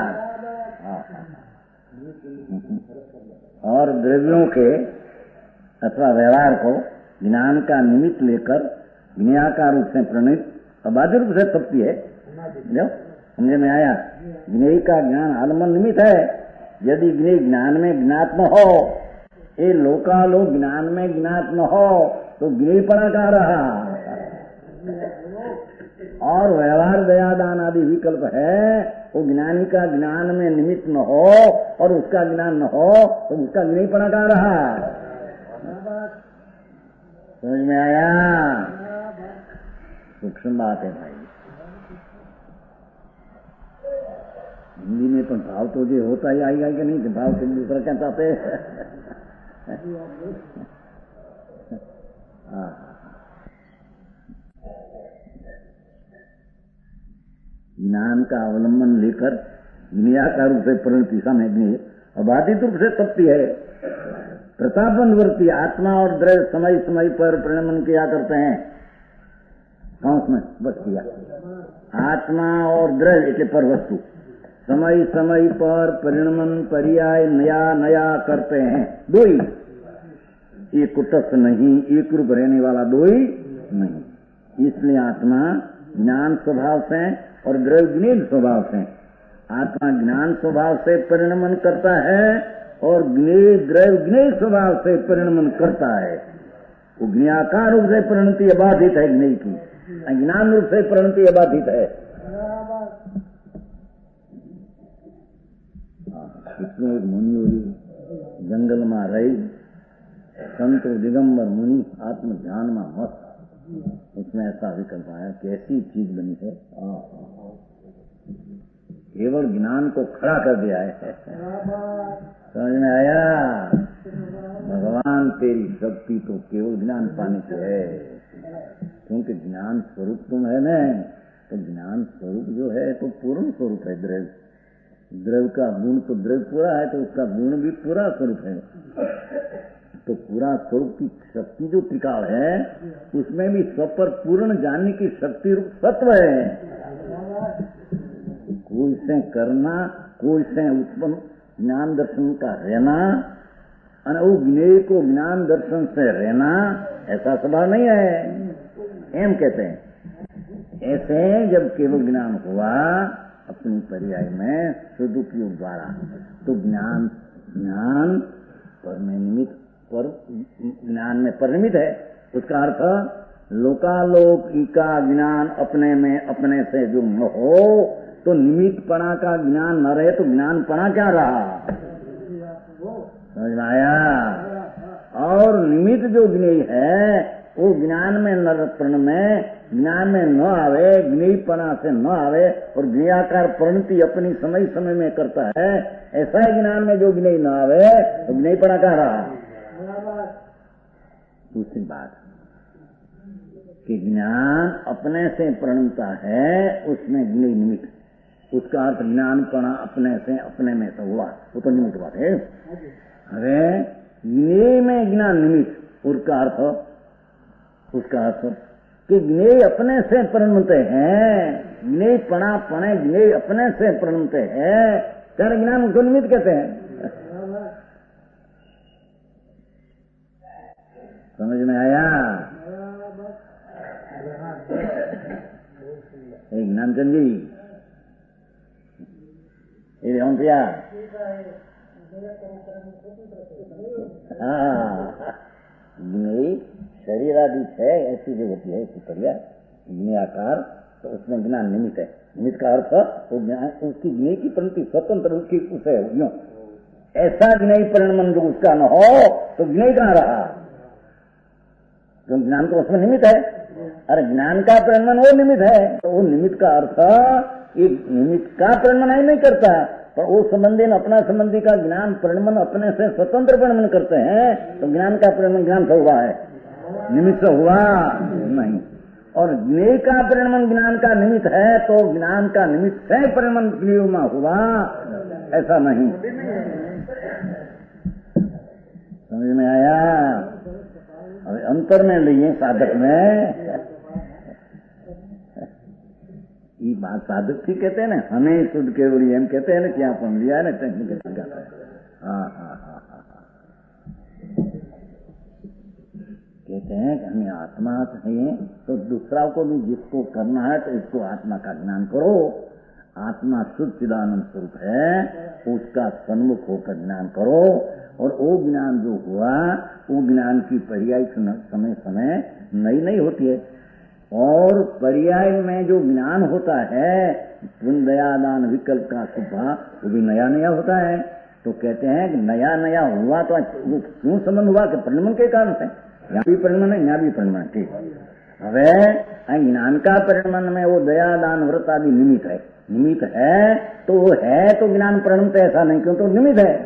और द्रव्यों के अथवा व्यवहार को ज्ञान का निमित्त लेकर ज्ञाकार रूप से प्रणीत अबाध्य रूप से तपती है। समझ में आया? ज्ञेय का ज्ञान आलम्बन निमित्त है। यदि ज्ञेय ज्ञान में ज्ञात न हो, ये लोकालोक ज्ञान में ज्ञात न हो तो ज्ञेयपणा कहाँ रहा? और व्यवहार दया दान आदि विकल्प है, वो ज्ञानी का ज्ञान में निमित्त न हो और उसका ज्ञान न हो तो उसका ज्ञेयपणा कहाँ रहा? समझ में आया? सूक्ष्म बात है भाई। हिंदी में तो भाव तो जो होता ही आएगा कि नहीं, भाव से दूसरा क्या चाहते हैं? ज्ञान का अवलंबन लेकर ज्ञाकार रूप से परिणति सामने अबाधित रूप से तपती है। प्रतापवंतवर्ती आत्मा और द्रव्य समय समय पर परिणमन किया करते हैं। कांस में बस किया आत्मा और द्रव्य के पर वस्तु समय समय पर परिणमन पर्याय नया नया करते हैं। दो ही, एक कुटस्थ नहीं, एक रूप रहने वाला दो ही नहीं। इसलिए आत्मा ज्ञान स्वभाव से और द्रव्य ज्ञेय स्वभाव से, आत्मा ज्ञान स्वभाव से परिणमन करता है और ज्ञेय द्रव्य ज्ञेय स्वभाव से परिणमन करता है। वो ज्ञाकार रूप से परिणति अबाधित है ज्ञेय की, ज्ञान रूप से परिणति अबाधित है। इसमें एक मुनि हुई जंगल में रही, संत दिगंबर मुनि आत्म ध्यान में मस्त। इसमें ऐसा विकल्प आया, कैसी चीज बनी है, केवल ज्ञान को खड़ा कर दिया है। समझ में आया? भगवान तेरी शक्ति तो केवल ज्ञान पाने से है, क्योंकि ज्ञान स्वरूप तुम है न, तो ज्ञान स्वरूप जो है तो पूर्ण स्वरूप है। द्रव्य का गुण तो द्रव्य पूरा है, तो उसका गुण भी पूरा स्वरूप है। तो पूरा स्वरूप की शक्ति जो त्रिकाल है, उसमें भी स्व पर पूर्ण जानने की शक्ति रूप सत्व है। कोई से करना, कोई से उत्पन्न ज्ञान दर्शन का रहना, और वो ज्ञेय को ज्ञान दर्शन से रहना, ऐसा स्वभाव नहीं है। एम कहते हैं ऐसे जब केवल ज्ञान हुआ अपनी पर्याय में सदुपयोग द्वारा, तो ज्ञान पर में निमित्त पर ज्ञान में परिमित है। उसका अर्थ लोकालोक का ज्ञान अपने में अपने से जो न हो तो निमित्तपणा का ज्ञान न रहे तो ज्ञानपणा क्या रहा? समझ में आया? और निमित्त जो ज्ञेय है वो ज्ञान में न में ज्ञान में न आवे, ज्ञेयपणा से न आवे और ज्ञेयाकार परिणति अपनी समय समय में करता है। ऐसा ही ज्ञान में जो ज्ञेय न आवे तो ज्ञेयपणा क्या रहा? दूसरी बात कि ज्ञान अपने से प्रणता है, उसमें ज्ञेय निमित्त, उसका अर्थ ज्ञानपणा अपने से अपने में तो हुआ, वो तो निमित्त बात है। अरे ज्ञेय में ज्ञान निमित्त, उसका अर्थ कि ज्ञेय अपने से परिणमते हैं, ज्ञेयपणा पणे ज्ञेय अपने से परिणमते हैं, क्या ज्ञान उसको निमित्त कहते हैं। समझ में आया? एक ज्ञानचंद जी ये हम किया ज्ञेय शरीर आदि है, ऐसी जो होती है प्रक्रिया ज्ञेयाकार, तो उसमें ज्ञान निमित्त है। निमित्त का अर्थ वो ज्ञान उसकी ज्ञेय की परिणति स्वतंत्र उसकी उसे हो। ऐसा ज्ञेय परिणमन जो उसका न हो तो ज्ञेय कहाँ रहा? जो ज्ञान तो उसमें निमित्त है, अरे ज्ञान का परिणमन वो निमित्त है, तो वो निमित्त का अर्थ ये निमित्त का परिणमन ही नहीं करता, पर वो संबंधी अपना संबंधी का ज्ञान परिणमन अपने से स्वतंत्र परिणमन करते हैं, तो ज्ञान का परिणमन ज्ञान से हुआ है, निमित्त से हुआ नहीं। और ज्ञेय का परिणमन ज्ञान का निमित्त है, तो ज्ञान का निमित्त से परिणमन ज्ञेय में हुआ, ऐसा नहीं। समझ में आया? अब अंतर में लिए साधक में ये बात साधक ठीक कहते हैं ना, हमें शुद्ध केवली हम कहते हैं ना कि आप हम लिया है ना टेक्निकल। हाँ कहते हैं कि हमें आत्मा चाहिए, तो दूसरा को भी जिसको करना है तो इसको आत्मा का ज्ञान करो। आत्मा शुद्ध चिदानंद स्वरूप है, उसका सन्मुख होकर ज्ञान करो, और वो ज्ञान जो हुआ वो ज्ञान की पर्याय समय समय नई नई होती है, और पर्याय में जो ज्ञान होता है पुण्यदान विकल्प का शुभा वो भी नया नया होता है। तो कहते हैं कि नया नया हुआ तो वो क्यों संबंध हुआ कि परिणमन के कारण से, यहाँ भी परिणमन है यहाँ भी परिणमन। ठीक है, ज्ञान का परिणमन में वो दया दान व्रत आदि निमित्त है, निमित्त है तो वो है, तो ज्ञान परिणमन तो ऐसा नहीं, क्यों तो निमित्त है।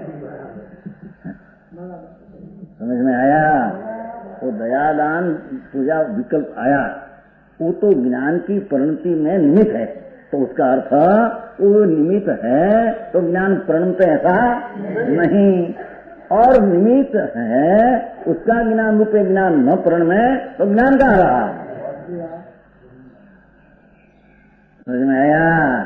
समझ में आया? वो दया दान पूजा विकल्प आया, वो तो ज्ञान की परिणति में निमित्त है, तो उसका अर्थ वो निमित्त है तो ज्ञान परिणमते ऐसा नहीं, और निमित्त है उसका ज्ञान रूपे ज्ञान न परिणमे तो ज्ञान कहाँ रहा। समझ में आया?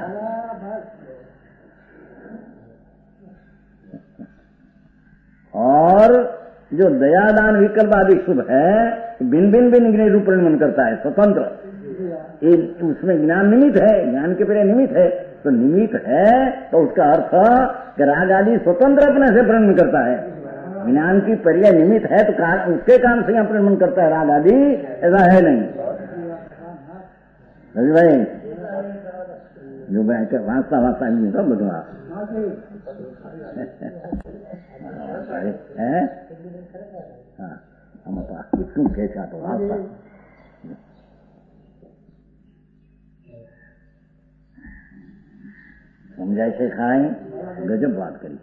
और जो दयादान विकल्प आदि शुभ है भिन्न भिन्न भिन्न ज्ञान रूप परिणमन करता है स्वतंत्र, उसमें ज्ञान निमित्त है, ज्ञान के पहले निमित्त है, तो निमित्त है तो उसका अर्थ कि राग आदि स्वतंत्र अपने से परिणमन करता है। ज्ञान की पर्याय निमित्त है तो उसके काम से यहाँ परिणमन करता है, राग आदि ऐसा है नहीं। भाई जो वास्ता वास्ता नहीं होता बदवा है, हाँ हम क्यों कैसा तो वास्ता समझाए से खाए, गजब बात करी।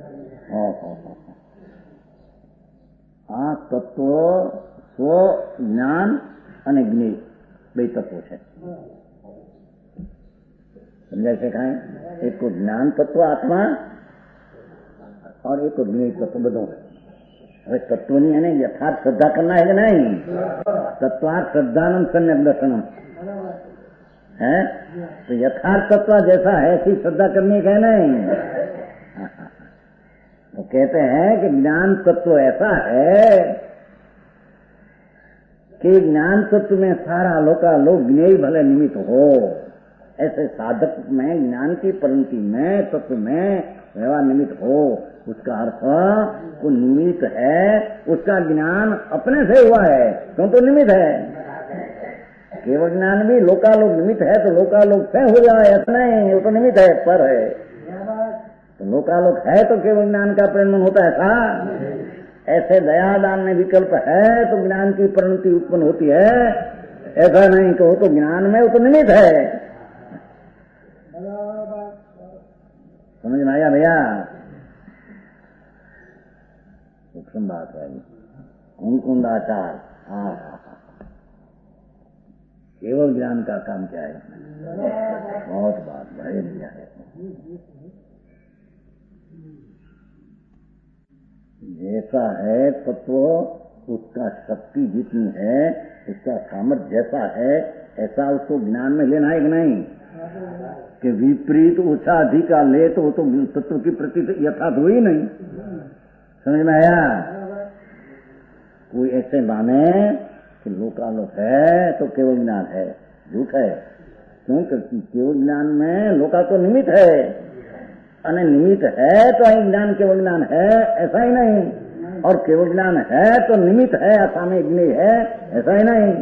आ तत्व स्व ज्ञान અને જ્ઞેય બે તત્વો છે, समझाए से खाए। एक को ज्ञान तत्व आत्मा और एक को ज्ञेय तत्व બધું। હવે તત્વની એને યથાર્થ શ્રદ્ધા करना है कि नहीं? तत्वार्थ श्रद्धानम सम्यक दर्शनम है, तो यथार्थ तत्व जैसा है ऐसी श्रद्धा करनी है नहीं। तो कहते हैं कि ज्ञान तत्व ऐसा है कि ज्ञान तत्व में सारा लोकालोक ज्ञेय भले निमित्त हो, ऐसे साधक में ज्ञान की परिणति में तत्व में व्यवहार निमित्त हो, उसका अर्थ वो निमित्त है, उसका ज्ञान अपने से हुआ है, क्यों तो निमित्त है। केवल ज्ञान भी लोकालोक निमित्त है तो लोकालोक से हो जाए ऐसा नहीं, वो तो निमित्त है, पर है। तो लोकालोक है तो केवल ज्ञान का परिणमन होता है ऐसा। ऐसे दयादान में विकल्प है तो ज्ञान की परिणति उत्पन्न होती है, ऐसा नहीं कि वो तो ज्ञान में वो तो निमित्त है। समझ में आया भैया? सूक्ष्म बात है। कुंकुंदाचार, हाँ केवल ज्ञान का काम क्या है? बहुत बात बड़े दिया है। जैसा है तत्व उसका शक्ति जितनी है, उसका सामर्थ्य जैसा है ऐसा उसको ज्ञान में लेना है कि नहीं? कि विपरीत ऊंचा अधिका ले तो वो तो तत्व की प्रति यथार्थ हुई नहीं। समझ में आया? कोई ऐसे माने कि लोकालोक है तो केवल ज्ञान है, झूठ है। क्योंकि केवल ज्ञान में लोका तो निमित्त है, अने निमित्त है तो ज्ञान केवल ज्ञान है ऐसा ही नहीं, और केवल ज्ञान है तो निमित्त है असामे ज्ञेय है ऐसा ही नहीं।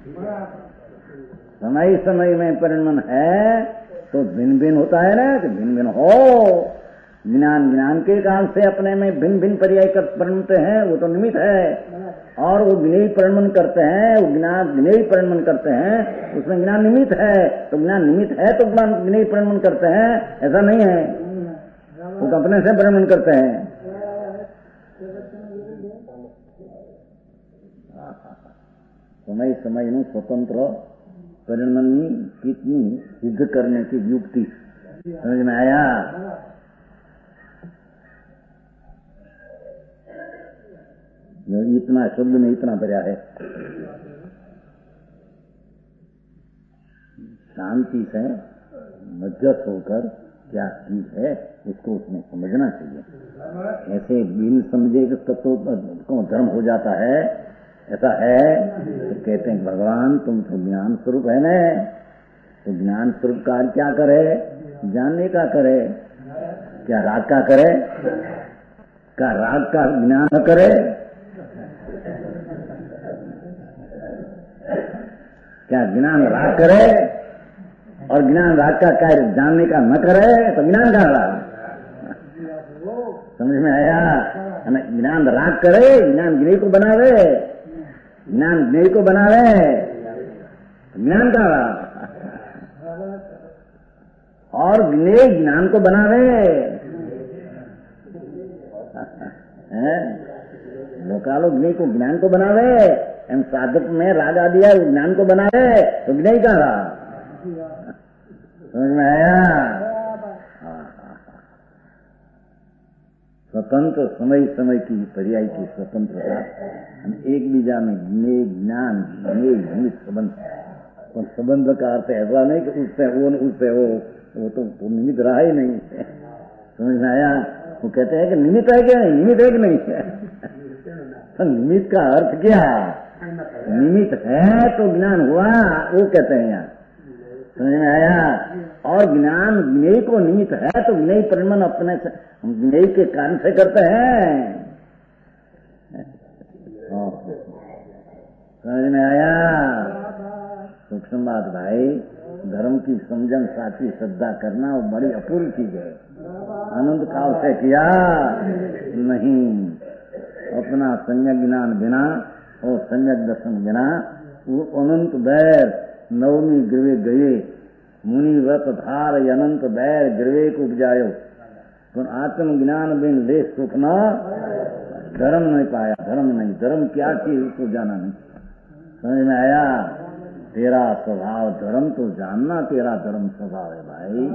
समय समय में परिणमन है तो भिन्न भिन्न होता है ना, कि भिन्न भिन्न हो। ज्ञान ज्ञान के काल से अपने में भिन्न भिन्न पर्याय कर परिणमते हैं, वो तो निमित्त है। और वो ज्ञेय परिणमन करते हैं, वो ज्ञेय परिणमन करते हैं, उसमें ज्ञान निमित्त है, तो ज्ञान निमित्त है तो ज्ञेय परिणमन करते हैं, ऐसा नहीं है। वो तो अपने से परिणमन करते हैं। समय समय નું स्वतंत्र परिणमन कितनी सिद्ध करने की युक्ति समझ में आया। जो इतना शब्द में इतना भरा है, शांति से मध्यस्थ होकर क्या चीज है उसको उसमें समझना चाहिए। ऐसे बिन समझे तत्व को धर्म हो जाता है, ऐसा है तो कहते हैं भगवान तुम तो ज्ञान स्वरूप है ना, तो ज्ञान स्वरूप का क्या करे, जानने का करे, क्या राग का करे, क्या राग का ज्ञान न करे, क्या ज्ञान राग करे और ज्ञान राग का कार्य जानने का न करे तो ज्ञान का राग। समझ में आया? ज्ञान राग करे, ज्ञान ज्ञेय को बनावे, ज्ञान ज्ञेय को बनावे, ज्ञान का राग, और ज्ञेय ज्ञान को बनावे। लोकालो ज्ञेय को ज्ञान को बनावे, एम साधक में राग आ दिया ज्ञान को बनावे तो ज्ञेय का राग। समझ में आया? स्वतंत्र समय समय की पर्याय की स्वतंत्रता, एक बीजा में ज्ञेय ज्ञान ज्ञेय निमित्त संबंध। तो संबंध का अर्थ ऐसा नहीं कि उससे वो उससे वो तो निमित्त रहा ही नहीं। समझ में आया? वो कहते हैं कि निमित्त है क्या नहीं, निमित्त है कि नहीं है। तो निमित्त का अर्थ क्या? निमित्त है तो ज्ञान हुआ, वो कहते हैं यहाँ। समझ में आया? और ज्ञान ज्ञेय को निमित्त है तो ज्ञेय परिणमन अपने से ज्ञेय के कारण से करते हैं। समझ में आया? सूक्ष्म बात भाई, धर्म की समझन साची श्रद्धा करना वो बड़ी अपूर्व चीज है। अनंत काल से किया नहीं, अपना सम्यक ज्ञान बिना और सम्यक दर्शन बिना वो अनंत बैर नवमी गृह गए, मुनि व्रत धार अनंत बैर गृह को उपजायो, तो आत्म ज्ञान बिन ले सुख न धर्म नहीं पाया। धर्म नहीं, धर्म क्या चीज उसको जाना नहीं। समझ में आया? तेरा स्वभाव धर्म तो जानना, तेरा धर्म स्वभाव है भाई।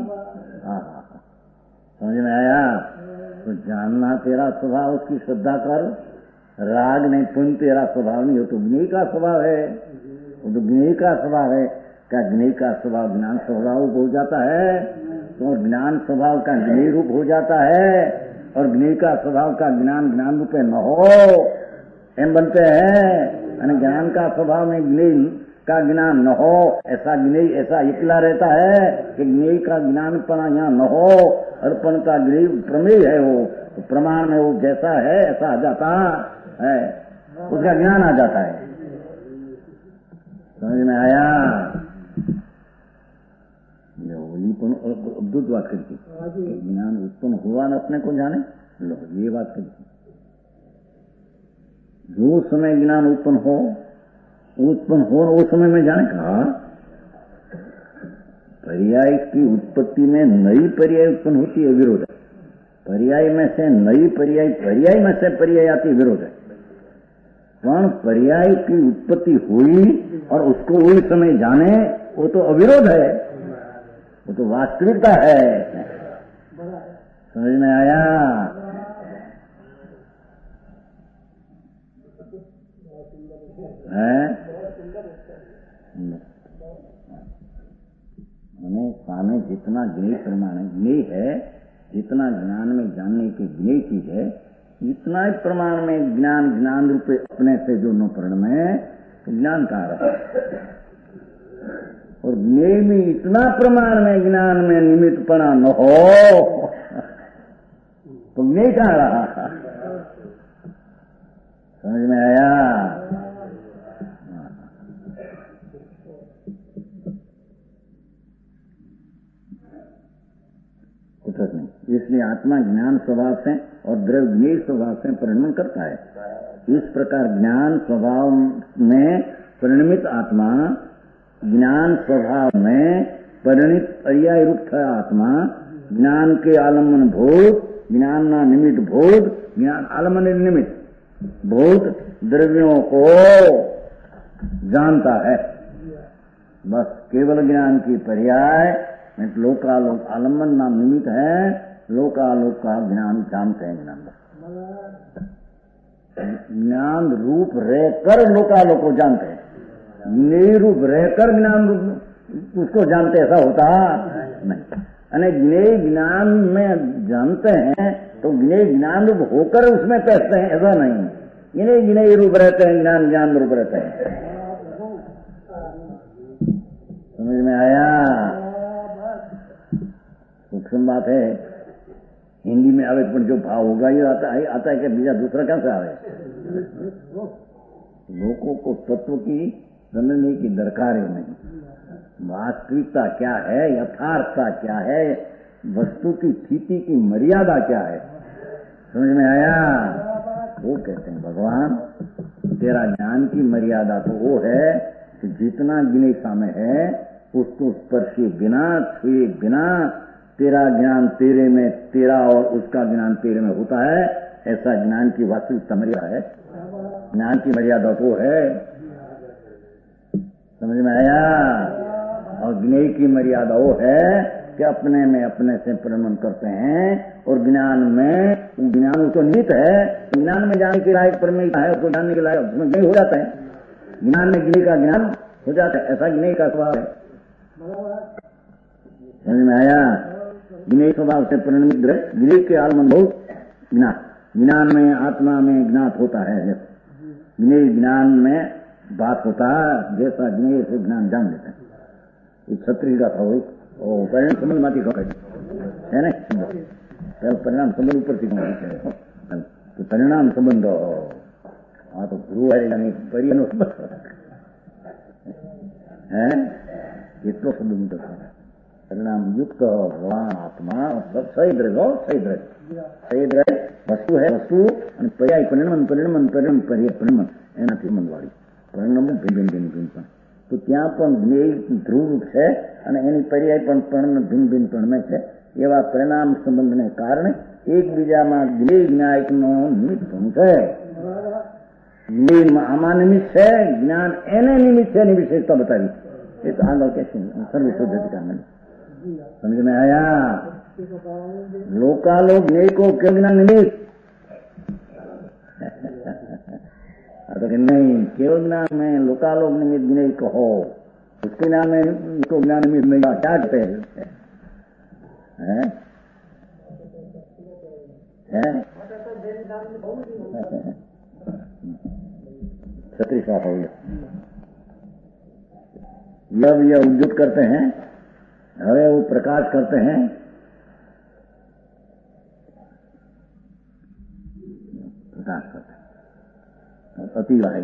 समझ में आया? तो जानना तेरा स्वभाव, उसकी श्रद्धा कर। राग नहीं पुण्य तेरा स्वभाव नहीं हो, तो ज्ञेय का स्वभाव है, वो तो ज्ञेय का स्वभाव है। क्या ज्ञेय का स्वभाव ज्ञान स्वभाव हो जाता है, तो ज्ञान स्वभाव का ज्ञेय रूप हो जाता है, और ज्ञेय का स्वभाव का ज्ञान ज्ञान रूप न हो, एम बनते हैं। ज्ञान का स्वभाव में ज्ञेय का ज्ञान न हो, ऐसा ज्ञेय ऐसा इकला रहता है कि ज्ञेय का ज्ञानपना यहाँ न हो, अर्पण का ज्ञेय प्रमेय है, वो तो प्रमाण में वो जैसा है ऐसा आ जाता है, उसका ज्ञान आ जाता है। समझ में आया? अद्भुत बात करती, ज्ञान उत्पन्न हुआ न अपने को जाने, लो ये बात करती। जो समय ज्ञान उत्पन्न हो वो समय में जाने कहा। पर्याय की उत्पत्ति में नई पर्याय उत्पन्न होती है, विरोध है। पर्याय में से नई पर्याय में से पर्याय आती है, विरोध है। कौन पर्याय की उत्पत्ति हुई और उसको उस समय जाने, वो तो अविरोध है, वो तो वास्तविकता है। समझ में आया? हमें सामने जितना ज्ञेय प्रमाण है, ज्ञेय है, जितना ज्ञान में जानने की ज्ञेय चीज है, इतना ही प्रमाण में ज्ञान रूपे अपने से जो न परिणम है, ज्ञान का अर्थ। और ज्ञेय में इतना प्रमाण में ज्ञान में निमित्तपना न हो तो ज्ञेय का रहा। समझ में आया? कुछ नहीं। इसलिए आत्मा ज्ञान स्वभाव से और द्रव्य ज्ञेय स्वभाव से परिणमन करता है। इस प्रकार ज्ञान स्वभाव में परिणमित आत्मा, ज्ञान स्वभाव में परिणित पर्याय रूप आत्मा, ज्ञान के आलम्बन भूत, ज्ञान ना निमित्त भूत, ज्ञान आलम्बन निमित्त भूत द्रव्यों को जानता है। बस केवल ज्ञान की पर्याय लोकालोक आलम्बन नाम निमित्त है, लोकालोक का ज्ञान जानते हैं। ज्ञान रूप रहकर लोकालोक को जानते हैं, निरूप रहकर ज्ञान रूप उसको जानते, ऐसा होता नहीं। अने ज्ञेय ज्ञान में जानते हैं तो ज्ञेय ज्ञान रूप होकर उसमें कहते हैं, ऐसा नहीं। ज्ञेय ज्ञेय रूप रहते हैं, ज्ञान ज्ञान रूप रहते हैं। समझ में आया? सूक्ष्म बात है। हिंदी में आवे तो जो भाव होगा ये आता है कि बीजा दूसरा कहां से आवे? लोगों को तत्व की समझने की दरकार ही नहीं। वास्तविकता क्या है, यथार्थता क्या है, वस्तु की स्थिति की मर्यादा क्या है, समझ में आया? वो कहते हैं भगवान तेरा ज्ञान की मर्यादा तो वो है कि जितना गिने सामने है उसको स्पर्शे बिना, छुए बिना तेरा ज्ञान तेरे में, तेरा और उसका ज्ञान तेरे में होता है। ऐसा ज्ञान की वास्तविकता मर्यादा है। ज्ञान की मर्यादा तो है, समझ में आया? और ज्ञेय की मर्यादा वो है कि अपने में अपने से परिणमन करते हैं और ज्ञान में, ज्ञान उसको निहित है, ज्ञान में जाने के लायक परमेश्वर है, उसको जानने के लायक उसमें ज्ञेय हो जाता है। ज्ञान में ज्ञेय का ज्ञान हो जाता है, ऐसा ज्ञेय का स्वभाव है। समझ में आया? ज्ञेय स्वभाव से परिणमित ज्ञेय के आलम्बन बहुत ज्ञान, ज्ञान में आत्मा में ज्ञात होता है। ज्ञेय ज्ञान में बात होता है, जैसा ज्ञेय से ज्ञान जान लेते हैं। क्षत्रिय का था वो परिणाम संबंध माती है ना, परिणाम संबंध ऊपर की तो परिणाम संबंध हाँ तो गुरु है यानी परिणाम है इतना संबंध परिणाम युक्त भगवान आत्मा सब सही द्रव्य, सही द्रव्य, सही द्रव्य वस्तु है, वस्तु पर्याय परिणमन परिणमन परिणम पर्याय परिणमन एना संबंध वाली परिणाम ભિન્ન ભિન્ન તો ત્યાં પણ જ્ઞેય ધ્રુવ છે અને એની પર્યાય પણ ભિન્ન ભિન્ન પરિણમે છે। એવા પરિણામ સંબંધને કારણે એકબીજામાં જ્ઞેય જ્ઞાયકનો નિમિત્ત છે। જ્ઞેય આમાં નિમિત્ત છે, જ્ઞાન એને નિમિત્ત છે એની વિશેષતા બતાવી। એ તો આગળ કે સર્વશોધિકા में समझ में आया? लोकालोक ज्ञेय को क्यों ज्ञान निमित्त? नहीं, केवल ज्ञान में लोकालोक निमित्त ज्ञेय कहो, उसके ज्ञान में उसको ज्ञान निमित्त नहीं क्या कहते हैं? क्षत्रिय का हो गया। जब यह उद्युत करते हैं, हवे वो प्रकाश करते हैं, प्रकाश करते हैं अतिवाहित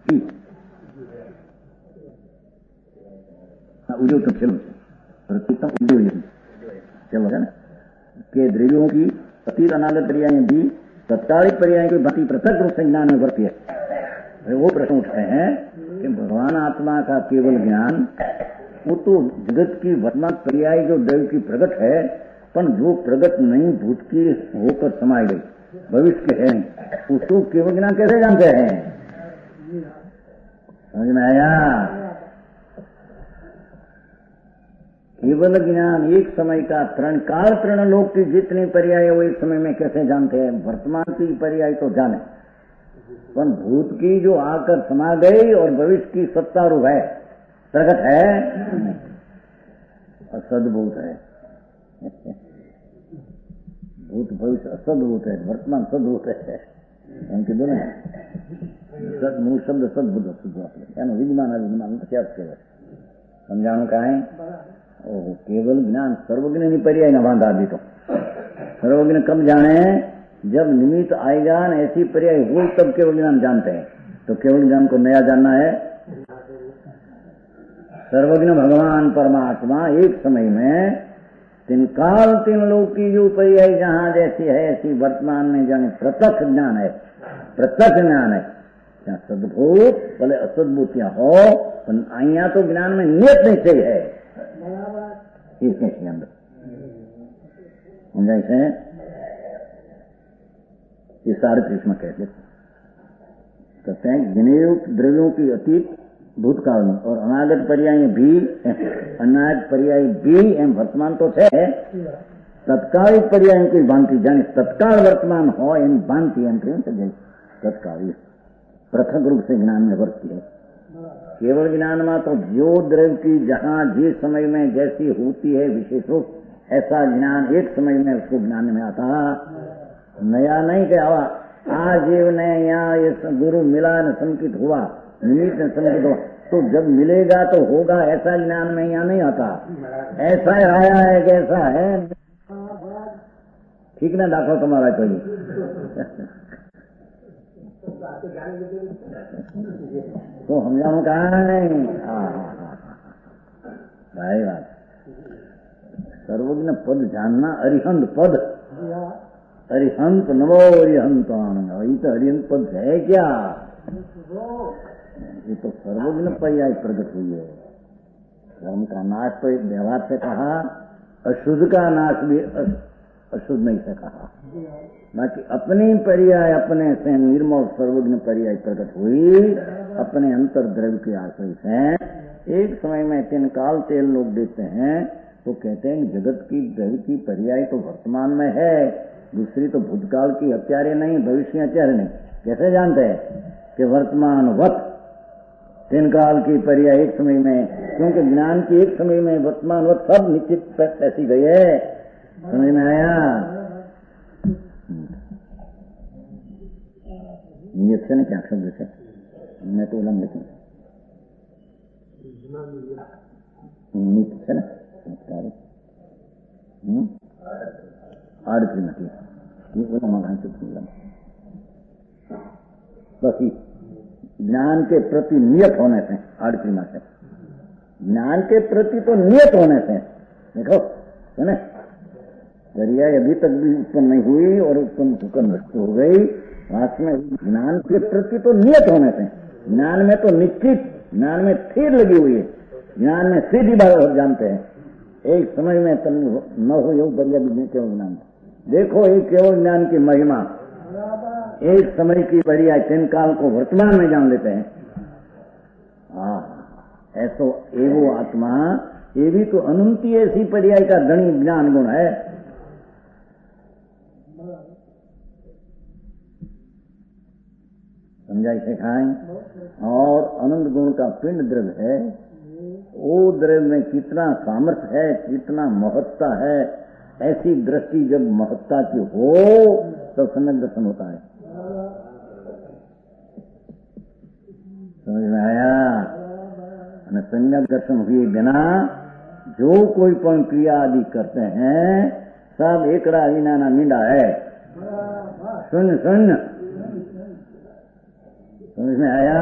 उद्योग तो चलो प्रतितम उद्योग चलो है ना के द्रव्यों की अतीत अनागत पर्याय भी तत्कालिक पर्याय की भांति पृथक रूप से ज्ञान में वर्ती है। वो प्रश्न उठते हैं कि भगवान आत्मा का केवल ज्ञान वो तो जगत की वर्तमान पर्याय जो द्रव्य की प्रगट है, पर जो प्रगट नहीं भूत की होकर समाई गई भविष्य के है, उसको केवल ज्ञान कैसे जानते हैं? समझ में आया? केवल ज्ञान एक समय का तृण काल तृण लोक की जितनी पर्याय वो एक समय में कैसे जानते हैं? वर्तमान की पर्याय तो जाने, पर भूत की जो आकर समा गई और भविष्य की सत्ता रूप है, प्रगट है, असद्भूत है। भूत भविष्य असद्भूत है, वर्तमान सद्भूत है। उनके दोनों मूल शब्द सद्भुत सद्भुत विद्यमान अविद्यमान क्या समझाणु का है? केवल ज्ञान सर्वज्ञ नहीं पर्याय न बांधा भी तो सर्वज्ञ कब जाने? जब निमित्त आएगा न ऐसी पर्याय हो तब केवल ज्ञान जानते हैं। तो केवल ज्ञान को नया जानना है। सर्वज्ञ भगवान परमात्मा एक समय में तीन काल तीन लोक की जो पर्याय जहां जैसी है ऐसी वर्तमान में जाने प्रत्यक्ष ज्ञान है। प्रत्यक्ष ज्ञान है। ત્યાં સદભૂત ભલે અસદભૂત ત્યાં હો, પણ અહીંયા તો જ્ઞાન में नियत निश्चय है इसके अंदर, समझाई से ये 38 में कहते हैं गिनेव द्रव्यों की अतीत भूतकाल में और अनागत पर्याय भी, अनागत पर्याय भी एम वर्तमान तो है, तत्काल पर्याय की भांति जाने तत्काल वर्तमान हो एम भांति एम तत्काल पृथक रूप से ज्ञान में वर्ती है। केवल ज्ञान में तो जो द्रव्य की जहाँ जिस समय में जैसी होती है विशेष रूप, ऐसा ज्ञान एक समय में उसको ज्ञान में आता, नया नहीं क्या हुआ आज जीव ने यहाँ ये गुरु मिला न संकित हुआ, निमित्त संकित हुआ, तो जब मिलेगा तो होगा, ऐसा ज्ञान में यहाँ नहीं आता। ऐसा आया है कैसा है, ठीक ना दाखो तुम्हारा कोई तो हम जानो कहा नहीं। भाई बात सर्वज्ञ पद जानना, अरिहंत पद, अरिहंत नमो अरिहंत आनंद, ये तो अरिहंत पद है क्या, ये तो सर्वज्ञ पर्याय प्रकट हुई है। धर्म का नाश तो एक व्यवहार से कहा, अशुद्ध का नाश भी अशुद्ध नहीं से कहा, बाकी अपनी पर्याय अपने से निर्मल सर्वज्ञ पर्याय प्रकट हुई अपने अंतर द्रव्य के आश्रय से। एक समय में 3 काल तेल लोग देते हैं तो कहते हैं जगत की द्रव्य की पर्याय तो वर्तमान में है, दूसरी तो भूतकाल की हत्यारे नहीं, भविष्य हत्यारे नहीं। कैसे जानते हैं कि वर्तमान वत 3 काल की पर्याय एक समय में, क्योंकि ज्ञान की एक समय में वर्तमान वत सब निश्चित ऐसी गई है। समझ में आया? नियत से न क्या शब्द से मैं तो उलम लिखूं नियत से न आड़ती नहीं ये उलम से बस ज्ञान के प्रति नियत होने से, आड़ती से ज्ञान के प्रति तो नियत होने से, देखो है ना, पर्याय अभी तक भी उत्पन्न नहीं हुई और उत्पन्न होकर नष्ट हो गई। वास्तव में ज्ञान के प्रति तो नियत होने से, ज्ञान में तो निश्चित, ज्ञान में स्थिर लगी हुई है, ज्ञान में सीधी बात जानते हैं। एक समय में तन न हो यो पर्याय भी केवल ज्ञान। देखो ये केवल ज्ञान की महिमा, एक समय की पर्याय 3 काल को वर्तमान में जान लेते हैं। ऐसो एवो आत्मा, ये भी तो अनंती ऐसी पर्याय का धनी ज्ञान गुण है। समझाई सिखाएं। और अनंत गुण का पिंड द्रव्य है, वो द्रव्य में कितना सामर्थ्य है, कितना महत्ता है, ऐसी दृष्टि जब महत्ता की हो तब सम्यक दर्शन होता है। समझ में आया? सम्यक दर्शन हुए बिना जो कोई पण क्रिया आदि करते हैं सब एकड़ा विना ना मींडा है, शून्य शून्य। समझ में आया?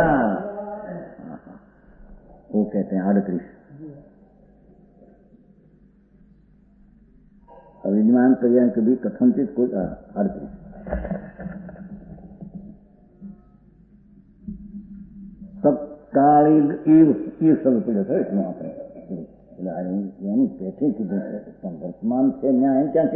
वो कहते हैं 38 अविद्यमान पर्याय के भी कथनचित कोई 38 सब काली ईव सब पीड़े थे इसमें आपने यानी बैठे की वर्तमान से न्याय क्या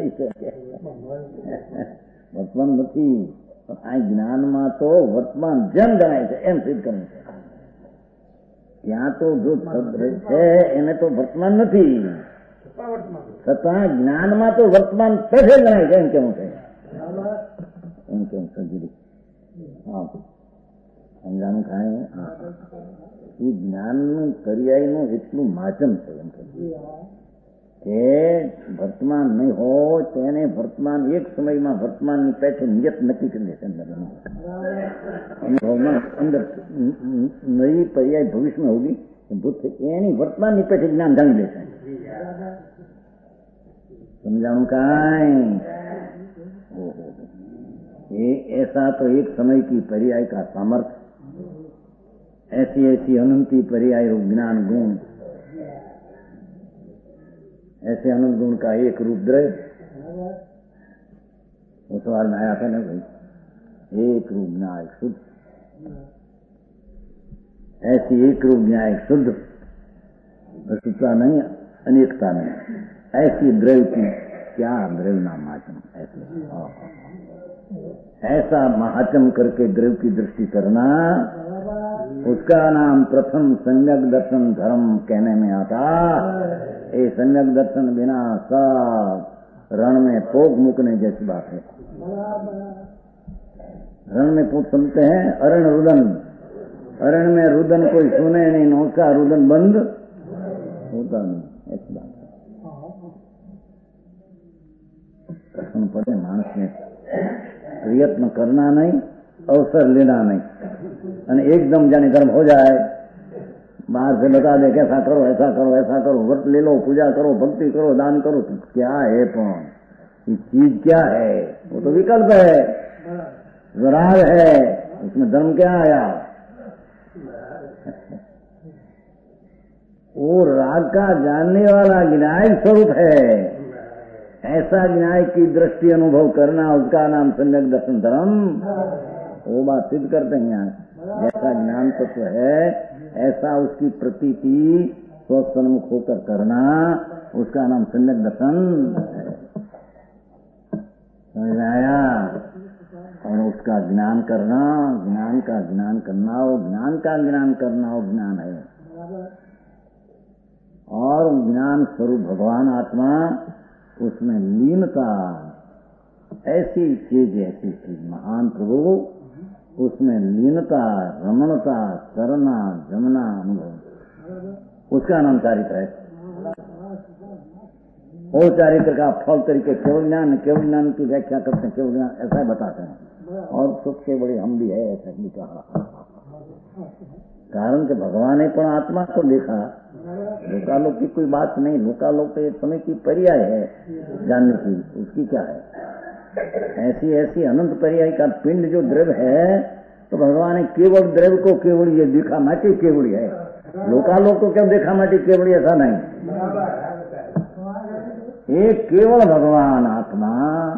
वर्तमान નથી આ જ્ઞાનમાં તો વર્તમાન જેમ ગણાય છે એમ સિદ્ધ કરવું છે। ત્યાં તો જો શબ્દ છે એને તો વર્તમાન નથી, છતાં જ્ઞાનમાં તો વર્તમાન પેઠે ગણાય છે એમ કેવું છે, એમ કેવું સમજી હા સમજાનું કાંઈ એ જ્ઞાનનું પર્યાયનું એટલું માધ્યમ છે એમ કે વર્તમાન નહીં હોય તેને વર્તમાન એક સમયમાં વર્તમાનની પેઠે નિયત નક્કી કરી દેશે અનુભવમાં અંદર નई पर्याय भविष्य में होगी भूत यानी वर्तमान ની પેઠે જ્ઞાન જાણી લેશે। समझाऊं काई ये ऐसा तो एक समय की पर्याय का सामर्थ्य, ऐसी ऐसी अनंती पर्याय रूप ज्ञान गुण, ऐसे अनंत गुण का एक रूप द्रव्य। वो सवाल में आया था ना भाई, एक रूप न्यायिक शुद्ध, ऐसी एक रूप न्यायिक शुद्ध, वस्तुता नहीं, अनेकता नहीं, ऐसी द्रव्य की क्या द्रव्य नाम महात्म, ऐसा महात्म करके द्रव्य की दृष्टि करना, उसका नाम प्रथम सम्यक दर्शन धर्म कहने में आता। ये सम्यक दर्शन बिना सब रण में पोक मुकने जैसी बात है। रण में पोक सुनते हैं, अरण रुदन, अरण में रुदन कोई सुने नहीं, नौका रुदन बंद होता नहीं, ऐसी बात है। सुन पड़े मानस में प्रयत्न करना नहीं, अवसर लेना नहीं, और एकदम जाने कर्म हो जाए, बाहर से बता दे कैसा करो ऐसा करो ऐसा करो, व्रत ले लो, पूजा करो, भक्ति करो, दान करो, तो क्या है? ये चीज क्या है? वो तो विकल्प है, राग है, उसमें धर्म क्या आया? वो राग का जानने वाला विनायक स्वरूप है। ऐसा विनायक की दृष्टि अनुभव करना, उसका नाम सम्यक दर्शन धर्म। वो बात सिद्ध करते हैं यहाँ, जैसा ज्ञान तत्व है ऐसा उसकी प्रतीति स्वसन्मुख होकर करना, उसका नाम सम्यक दर्शन है। समझ में आया? और उसका ज्ञान करना, ज्ञान का ज्ञान करना, वो ज्ञान का ज्ञान करना, वो ज्ञान है। और ज्ञान स्वरूप भगवान आत्मा, उसमें लीनता, ऐसी चीज महान प्रभु, उसमें लीनता, रमणता, करना, जमना अनुभव, उसका नाम चारित्र है। वो चारित्र का फल तरीके केवल ज्ञान की व्याख्या करते हैं, केवल ज्ञान ऐसा बताते हैं। और सबसे बड़ी हम भी है, ऐसा भी कहा। कारण कि भगवान ने पण आत्मा को देखा, लोकालोक की कोई बात नहीं, लोकालोक एक समय की पर्याय है जानने की, उसकी क्या है? ऐसी ऐसी अनंत पर्याय का पिंड जो द्रव्य है, तो भगवान ने केवल द्रव्य को केवल ये देखा माटी केवड़ी है, लोकालोक को क्यों देखा माटी केवड़ी? ऐसा नहीं, एक केवल भगवान आत्मा,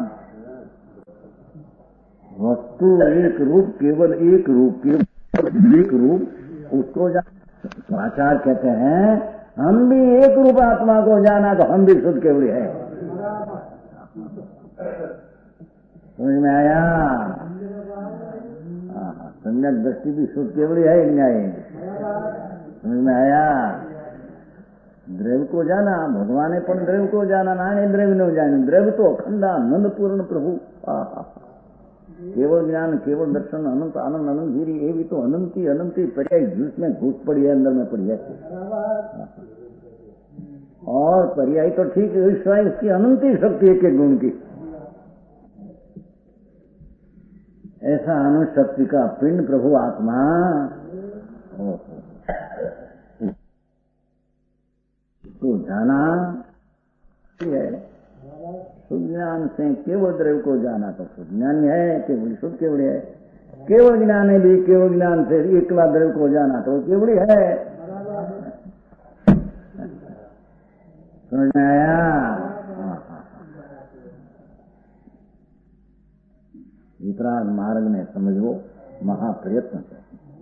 वस्तु एक रूप, केवल एक रूप, केवल एक रूप, उसको आचार्य कहते हैं हम भी एक रूप आत्मा को जाना तो हम भी शुद्ध केवड़ी है। समझ में आया? सम्यक दृष्टि भी शुद्ध केवड़ी है न्याय। समझ में आया? द्रव्य को जाना, भगवान ने पण द्रव्य को जाना, नाने द्रव्य न जाने, द्रव्य तो अखंडा आनंद पूर्ण प्रभु, केवल ज्ञान, केवल दर्शन, अनंत आनंद, अनंत गिरी, ये भी तो अनंती पर्याय जिसमें घुस पड़ी है, अंदर में पड़ी है। और पर्याय तो ठीक है, उसकी अनंती शक्ति एक एक गुण की, ऐसा अनंत शक्ति का पिंड प्रभु आत्मा, तो जाना है। शुद्ध ज्ञान से केवल द्रव्य को जाना तो शुद्ध ज्ञान है, केवल शुद्ध केवड़ी है। केवल ज्ञान है भी, केवल ज्ञान से एकला द्रव्य को जाना तो केवड़ी है। समझ में आया? वितराग मार्ग में समझो महाप्रयत्न से,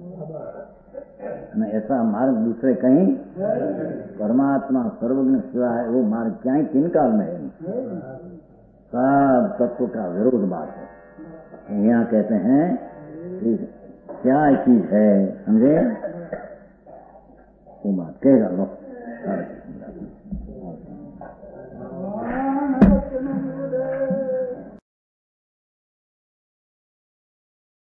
ऐसा मार्ग दूसरे कहीं, परमात्मा सर्वज्ञ सिवाय वो मार्ग क्या ही किन काल में है? सब तत्व का विरोध बात है। यहाँ कहते हैं कि क्या चीज है, समझे? वो बात कहेगा लोग।